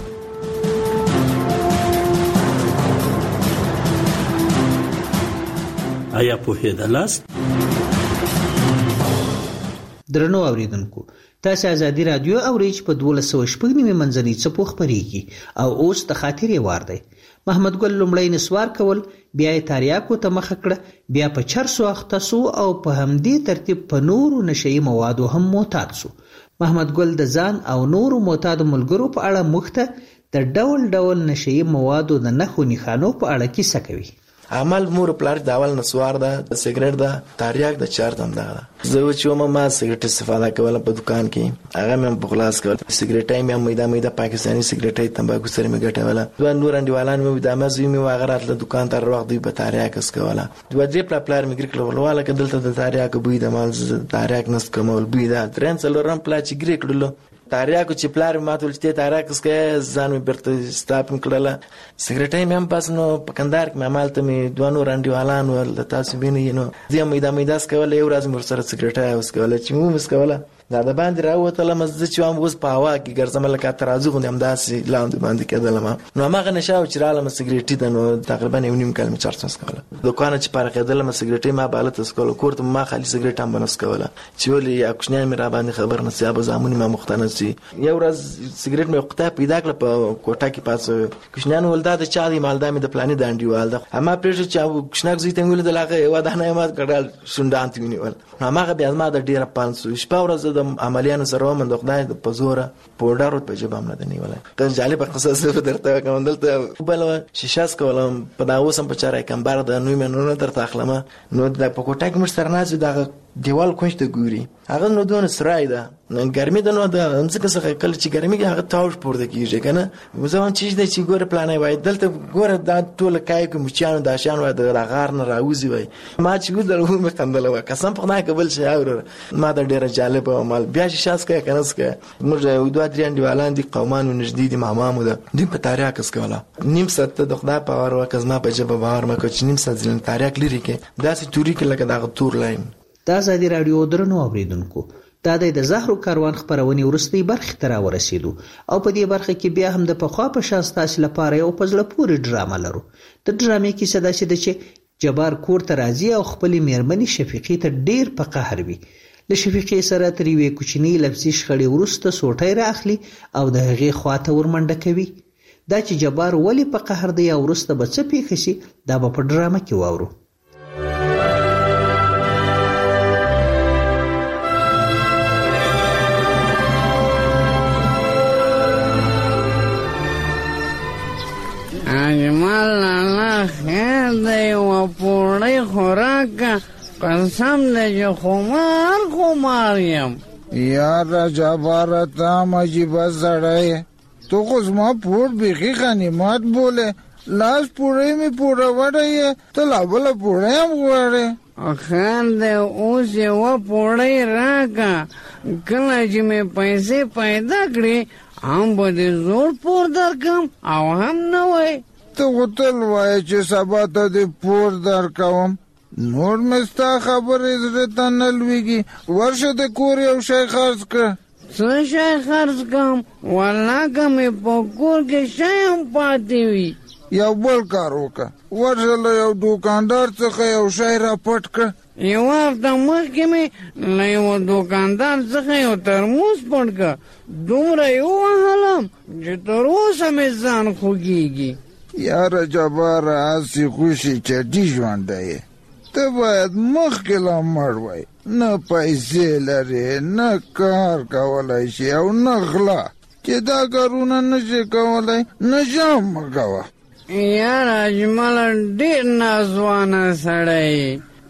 آیا په هدلاس درنو اوریدونکو تاسو ازادي رادیو اوریج په 1290 منځنۍ څپو خبريږي او اوس د خاطرې وار دی. محمد ګل لومړی نسوار کول بیا یې تاریاکو ته مخ کړه بیا په چرسو اختصو او په همدې ترتیب په نورو نشئی موادو هم معتاد شو. محمد ګل د ځان او نورو معتاد ملګرو په اړه مخته د ډول ډول نشئی موادو د نښو نښانو په اړه کیسه کوي. عمل مور پلار داول نسوار ده سیګریټ ده تاریاک د چارت هم ده. زه چې ما سیګریټ استفاده کوله په دکان کې هغه مې په خلاص کول سیګریټ مې میدا پاکستاني سیګریټ تمباکو سره مې ګټوله دوه نور انډیوالان مې د مزي مې واغرات له دکان تر وخت دی په تاریاک اس کوله دوه دې پلار مې ګریکل ولواله کدلته د تاریاک بوی د مال تاریاک نس کومول بوی ده ترن څلورم پلا چې ګریکلو تاریاکو چې پلار ماته ولته تاریاک اس کې ځان مې برته ستاپ کړله سیګریټ مې هم پاس نو په کندهار کې مې مالته مې دوه نور انډیوالان ول تاسو بینې نو زه میدا اس کوله یو ورځ مر سره سیګریټ اوس کوله چې مو مس کوله دا د باندې راوته مزه چې هم اوس په هوا کې ګرځم لکه ترازو غوندم داسې لاندې باندې کېدل نو هغه نشاو چې رااله سیګریټ د نو تقریبا یو نیم کال مې چارڅ کوله دوکان چې پاره کېدل سیګریټ ما بالت اس کوله کوړه ما خالي سیګریټ هم بنس کوله چې ولې اکشنه مې را باندې خبر نه سیابه زمونی ما مختنسي یو ورځ سیګریټ مې وخته پیدا کړ په کوټه کې پاس کښنان ولدا د چا دی مالدا مې د پلانې دانډي والدا اما پرېږه چې کښناک زیته ویل د لاغه یو دانه ما کړل شوندانت وینول هغه بیا ما د ډیره پانسو شپه ورځ د عملیانو سره من د خدای د پزوره پوډر په جبه هم نه دی نیولای ته جالب قصه درته کوم دلته بل شیشاس کولم په دا اوسم په چارای کمبار د نوې منونه درته اخلمه نو د پکوټه کې مش سرناز د دیوال کوښ ته ګوري هغه نو دونه سرای ده ګرمي ده نو د انځکه څخه کله چې ګرمي هغه تاوش پورته کیږي کنه وزون چې د چې ګوره پلانای وای دلته ګوره دا ټول کای کوم چانو د شان وای د غار نه راوځي وای ما چې ګوره مې خندل وای قسم په نه قبل شي اور ما د ډیره جالب او مال بیا شاس کې کنس کې موږ یو دوه درې انډیوالان دي قومانو نږدې دي مامامو ده دوی په تاریخ اس کوله نیم سات د خدای په اور وکز ما په جبه باور مکه چې نیم سات ځل تاریخ لري کې داسې توري کې لکه دا تور لاین. دا ازادي رادیو درنو اوریدونکو دا د زهرو کاروان خبرونه ورستي برخه تر ورسېدو او په دې برخه کې بیا هم د پخوا په شان تاسو لپاره یو پزله پوری ډرامه لرو. د ډرامې کې صدا شي چې جبار کور ته راځي او خپل میرمنې شفیقې ته ډیر په قهر وي. له شفیقې سره تر یوې کوچنی لفظي شخړې ورسته سوټي راخلي او د هغې خواته ورمنډه کوي. دا چې جبار ولی په قهر دی او ورسته به څه پیښ شي دا په ډرامه کې واورو. اجمال لالا خیر دی و پوڑی خوراکا قسم دی جو خمار یم. یار جبارتا مجیبه زڑای تو خو زما پور بیخی غنیمت بوله لاس پوڑی می پوڑا وڑای تو لابلا پوڑی هم غواره. خیر دی اوس یو پوڑی راکا کله چې می پیسې پیدا کړی هم به دې زور پور درکم او هم نه وای ته غوتل وای چې سبا ته دې پور درکوم نور مې ستا خبرې زړه ته نه لویږي ورشه د کور یو شی خرڅ کړه. څه شی خرڅ کړم والله که مې په کور کې شی هم پاتې وي. یو بل کار وکړه ورشه له یو دوکاندار څخه یو شی را پټ کړه. یو هفته مخکې مې له یو دوکاندار څخه یو ترموز پټ کړه دومره یې ووهلم چې تر اوسه مې ځان خوږېږي. یاره جباره هسې خوشي چټي ژوندی یې ته باید مخکې لا مړ وای نه پیسې لرې نه کار کولی شي او نه غلا چې دا کارونه نشي کولی نشه هم مه کوه. یاره اجمله ډېر نازوانه سړی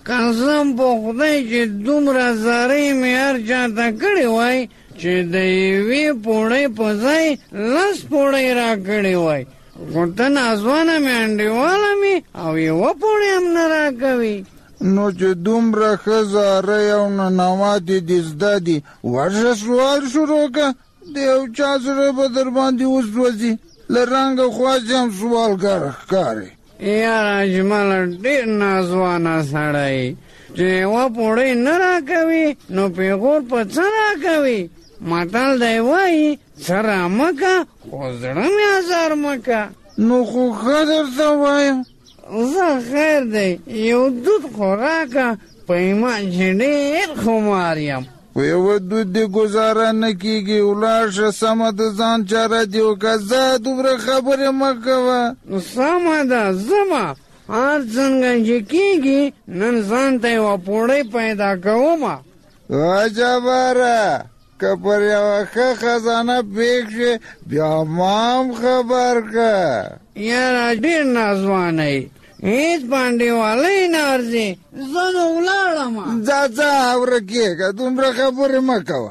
قسم په خدای چې دومره زارۍ مې هر چاته کړې وای چې د یوې پوړۍ په ځای 10 پوړۍ راکړې وای، خو ته نازوانه مې انډیواله مې او یوه پوړۍ هم نه راکوي. نو چې دومره ښه زارۍ او ننواتې دې زده دي، ورشه سوال شروع که. د یو چا زړه به در باندې وسوځي، له رنګه خواسې هم سوالګر ښکارې. یاره اجمله ډېر نازوانه سړی چې یوه پوړۍ نه راکوي نو پیغور په څه راکوي؟ متل دی وایي څه رامکه خو زړه مې ازار مکه. نو خو ښه درته وایم، زه خیر دی یو دود خو راکه په ایمان چې ډېر خمار یم. په یوه دود دې ګزاره نه کېږي، ولاړ شه سمه د ځان چاره دې وکړه، زه دومره خبرې مه کوه. سمه ده ځمه، هر څنګه چې کېږي نن ځان ته یوه پوړۍ پیدا کومه. عجباره که پر یوه ښه خزانه پېښ شي بیا ما هم خبر که. یاره ډېر نازوانه یې، هېڅ پانډیوالی نه ارځي، زه نو ولاړمه. ځه ورکېږه، دومره خبرې مه کوه.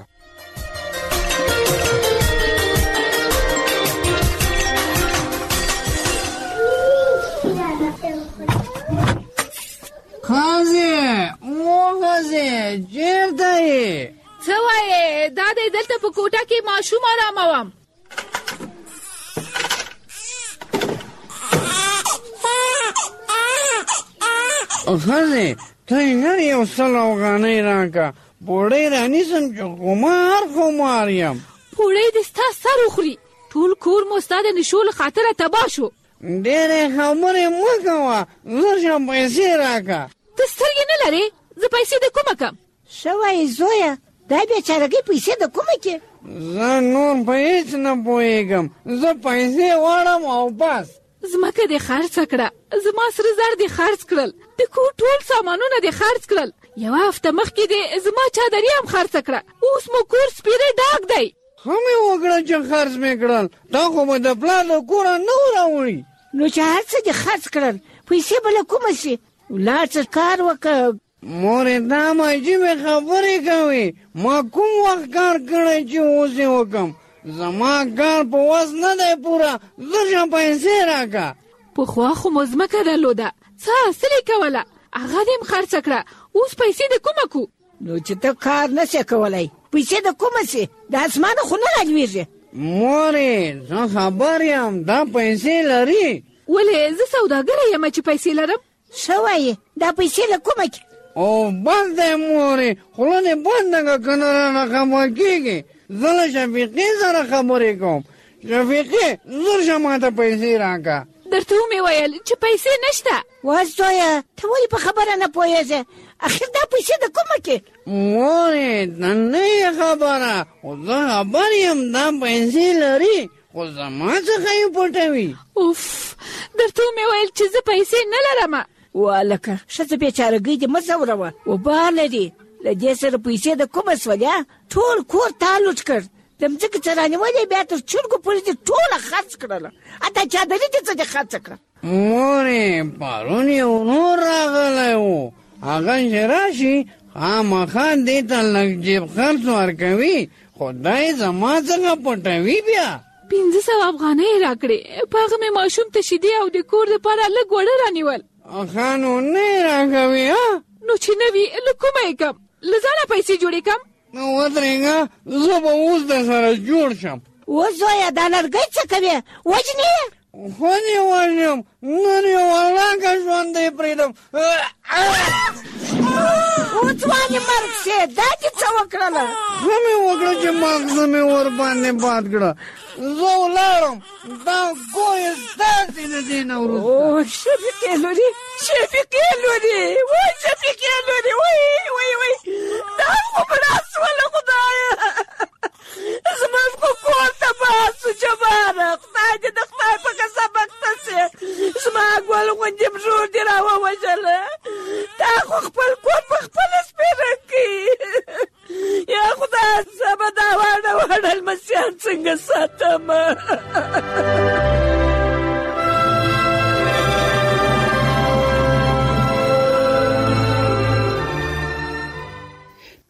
ښځې و ښځې چېرته یې؟ څه وایې؟ دا دی دلته په کوټه کې ماشوم آراموم. ښځې ته یې نر یو 100 افغانۍ راکه، پوړۍ رانیسم چې خمار یم. پوړۍ دې ستا سر وخوري، ټول کور مو ستا د نشو له خاطره تباه شو. ډېرې خبرې مه کوه، زر شه پیسې راکه. ته سترګې نه لرې؟ زه پیسې د کومه کم؟ ښه وایې زویه، دا بېچارګۍ پیسې د کومه کې؟ زه نور په هېڅ نه پوهېږم، زه پیسې غواړم او بس. ځمکه دې خرڅه کړه، زما سره زر دې خرڅ کړل، د کور ټول سامانونه دې خرڅ کړل، یوه هفته مخکې دې زما چادري هم خرڅه کړه، اوس مو کور سپېره ډاک دی. ښه مې وکړه چې خرڅ مې کړل، دا خو به د پلار له کوره نه راوړي. نو چې هر څه دې خرڅ کړل، پیسې به له کومه شي؟ ولاړ څه کار وکړه. مورې دا عجیبې خبرې کوي، ما کوم وخت کار کړی چې اوس یې وکړم؟ زما کار په وس نه دی پوره، زر شه پیسې راکه. پخوا خو مو ځمکه درلوده، څه حاصل یې کوله، هغه دې هم خرڅه کړه، اوس پیسې د کومه کو؟ نو چې ته کار نه شې کولی، پیسې د کومه شي؟ د اسمانه خو نه رالوېږي. مورې زه خبر یم دا پیسې لري. ولې زه سوداګره یم چې پیسې لرم. ښه وایې دا پیسې له کومه کې؟ او بس دی مورې، خوله دې بنده که که نه رانه خبر کېږي. زه له شفیقې سره خبرې کوم. شفیقې زر شه ماته پیسې راکه. درته ومې ویل چې پیسې نشته. وا زویه ته ولې په خبره نه پوهېږې؟ اخر دا پیسې د کومه کې؟ مورې ته نه یې خبره، خو زه خبر یم دا پیسې لري، خو زما څخه یې پټوي. اوف درته ومې ویل چې زه پیسې نه لرمه. والکه ښځه بېچارګۍ دې مه ځوروه، وبا لري له دې سره پیسې د کومه سولیا؟ ټول کور تا لوټ کړ، د مځکې څه رانیولې، بیا تر چرګو پورې دې ټوله خرڅ کړله، حتی چادري دې څه دې خرڅه کړه؟ مورې پرون یو نور راغلی و، هغه چې راشي خامخا دې ته لږ جیب خرڅ ورکوي، خو دا یې زما څخه پټوي. بیا 500 افغانۍ راکړې، په هغه مې ماشوم ته شیدې او د کور دپاره لږ وړه رانیول. ښه نو نه یې راکوي؟ نو چې نه وي له کومه یې کم؟ له ځانه پیسې جوړې کم. نو ودرېږه، زه به اوس در سره جوړ شم. اوس زویه دا لرګی څه کوې؟ وژنې یې؟ خو دې وژنم، نن یې ولاکه ژوندی پرېږدم. وځوانې مرګ شې، دا دې څه وکړله؟ ښه مې وکړه چې ماغزه مې ورباندې باد کړه. زه ولاړم، دا ګویې ستاسې د دې نه وروسته. او شفیقې لورې، شفیقې لورې، وای شفیقې لورې، وای دا خو مړه سوله خدایه، زموږ خو کور تباه سو جباره، خدای دې د خدای په قسم اخته شې، زما ګل غوندې بژور دې راووژله، تا خو خپل کور په خپله سپېره کړي. یا خدای زه به دا واړه لمسیان څنګه ساتم؟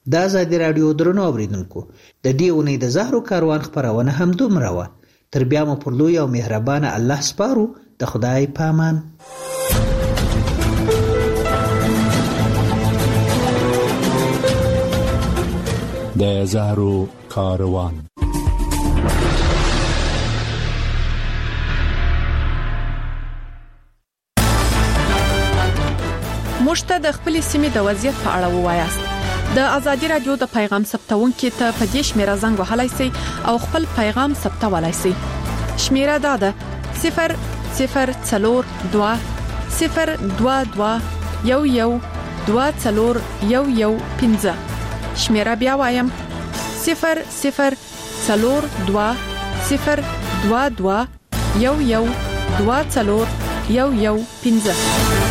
د آزادي رادیو درنو اوریدونکو د دې اونۍ د زهرو کاروان خبرونه هم دومره وه. تر بیا مو پر لوی او مهربانه الله سپارو. د خدای په امان. د زهرو کاروان. موږ ته د خپل سیمې د وضعیت په اړه ووایاست. د آزادي رادیو د پیغام ثبتونکو ته په دې شمیره زنګ وهلای شئ او خپل پیغام ثبتولای شئ. شمیره دا ده 0042 022 112415. شمیره بیا وایم 0042 022 112415.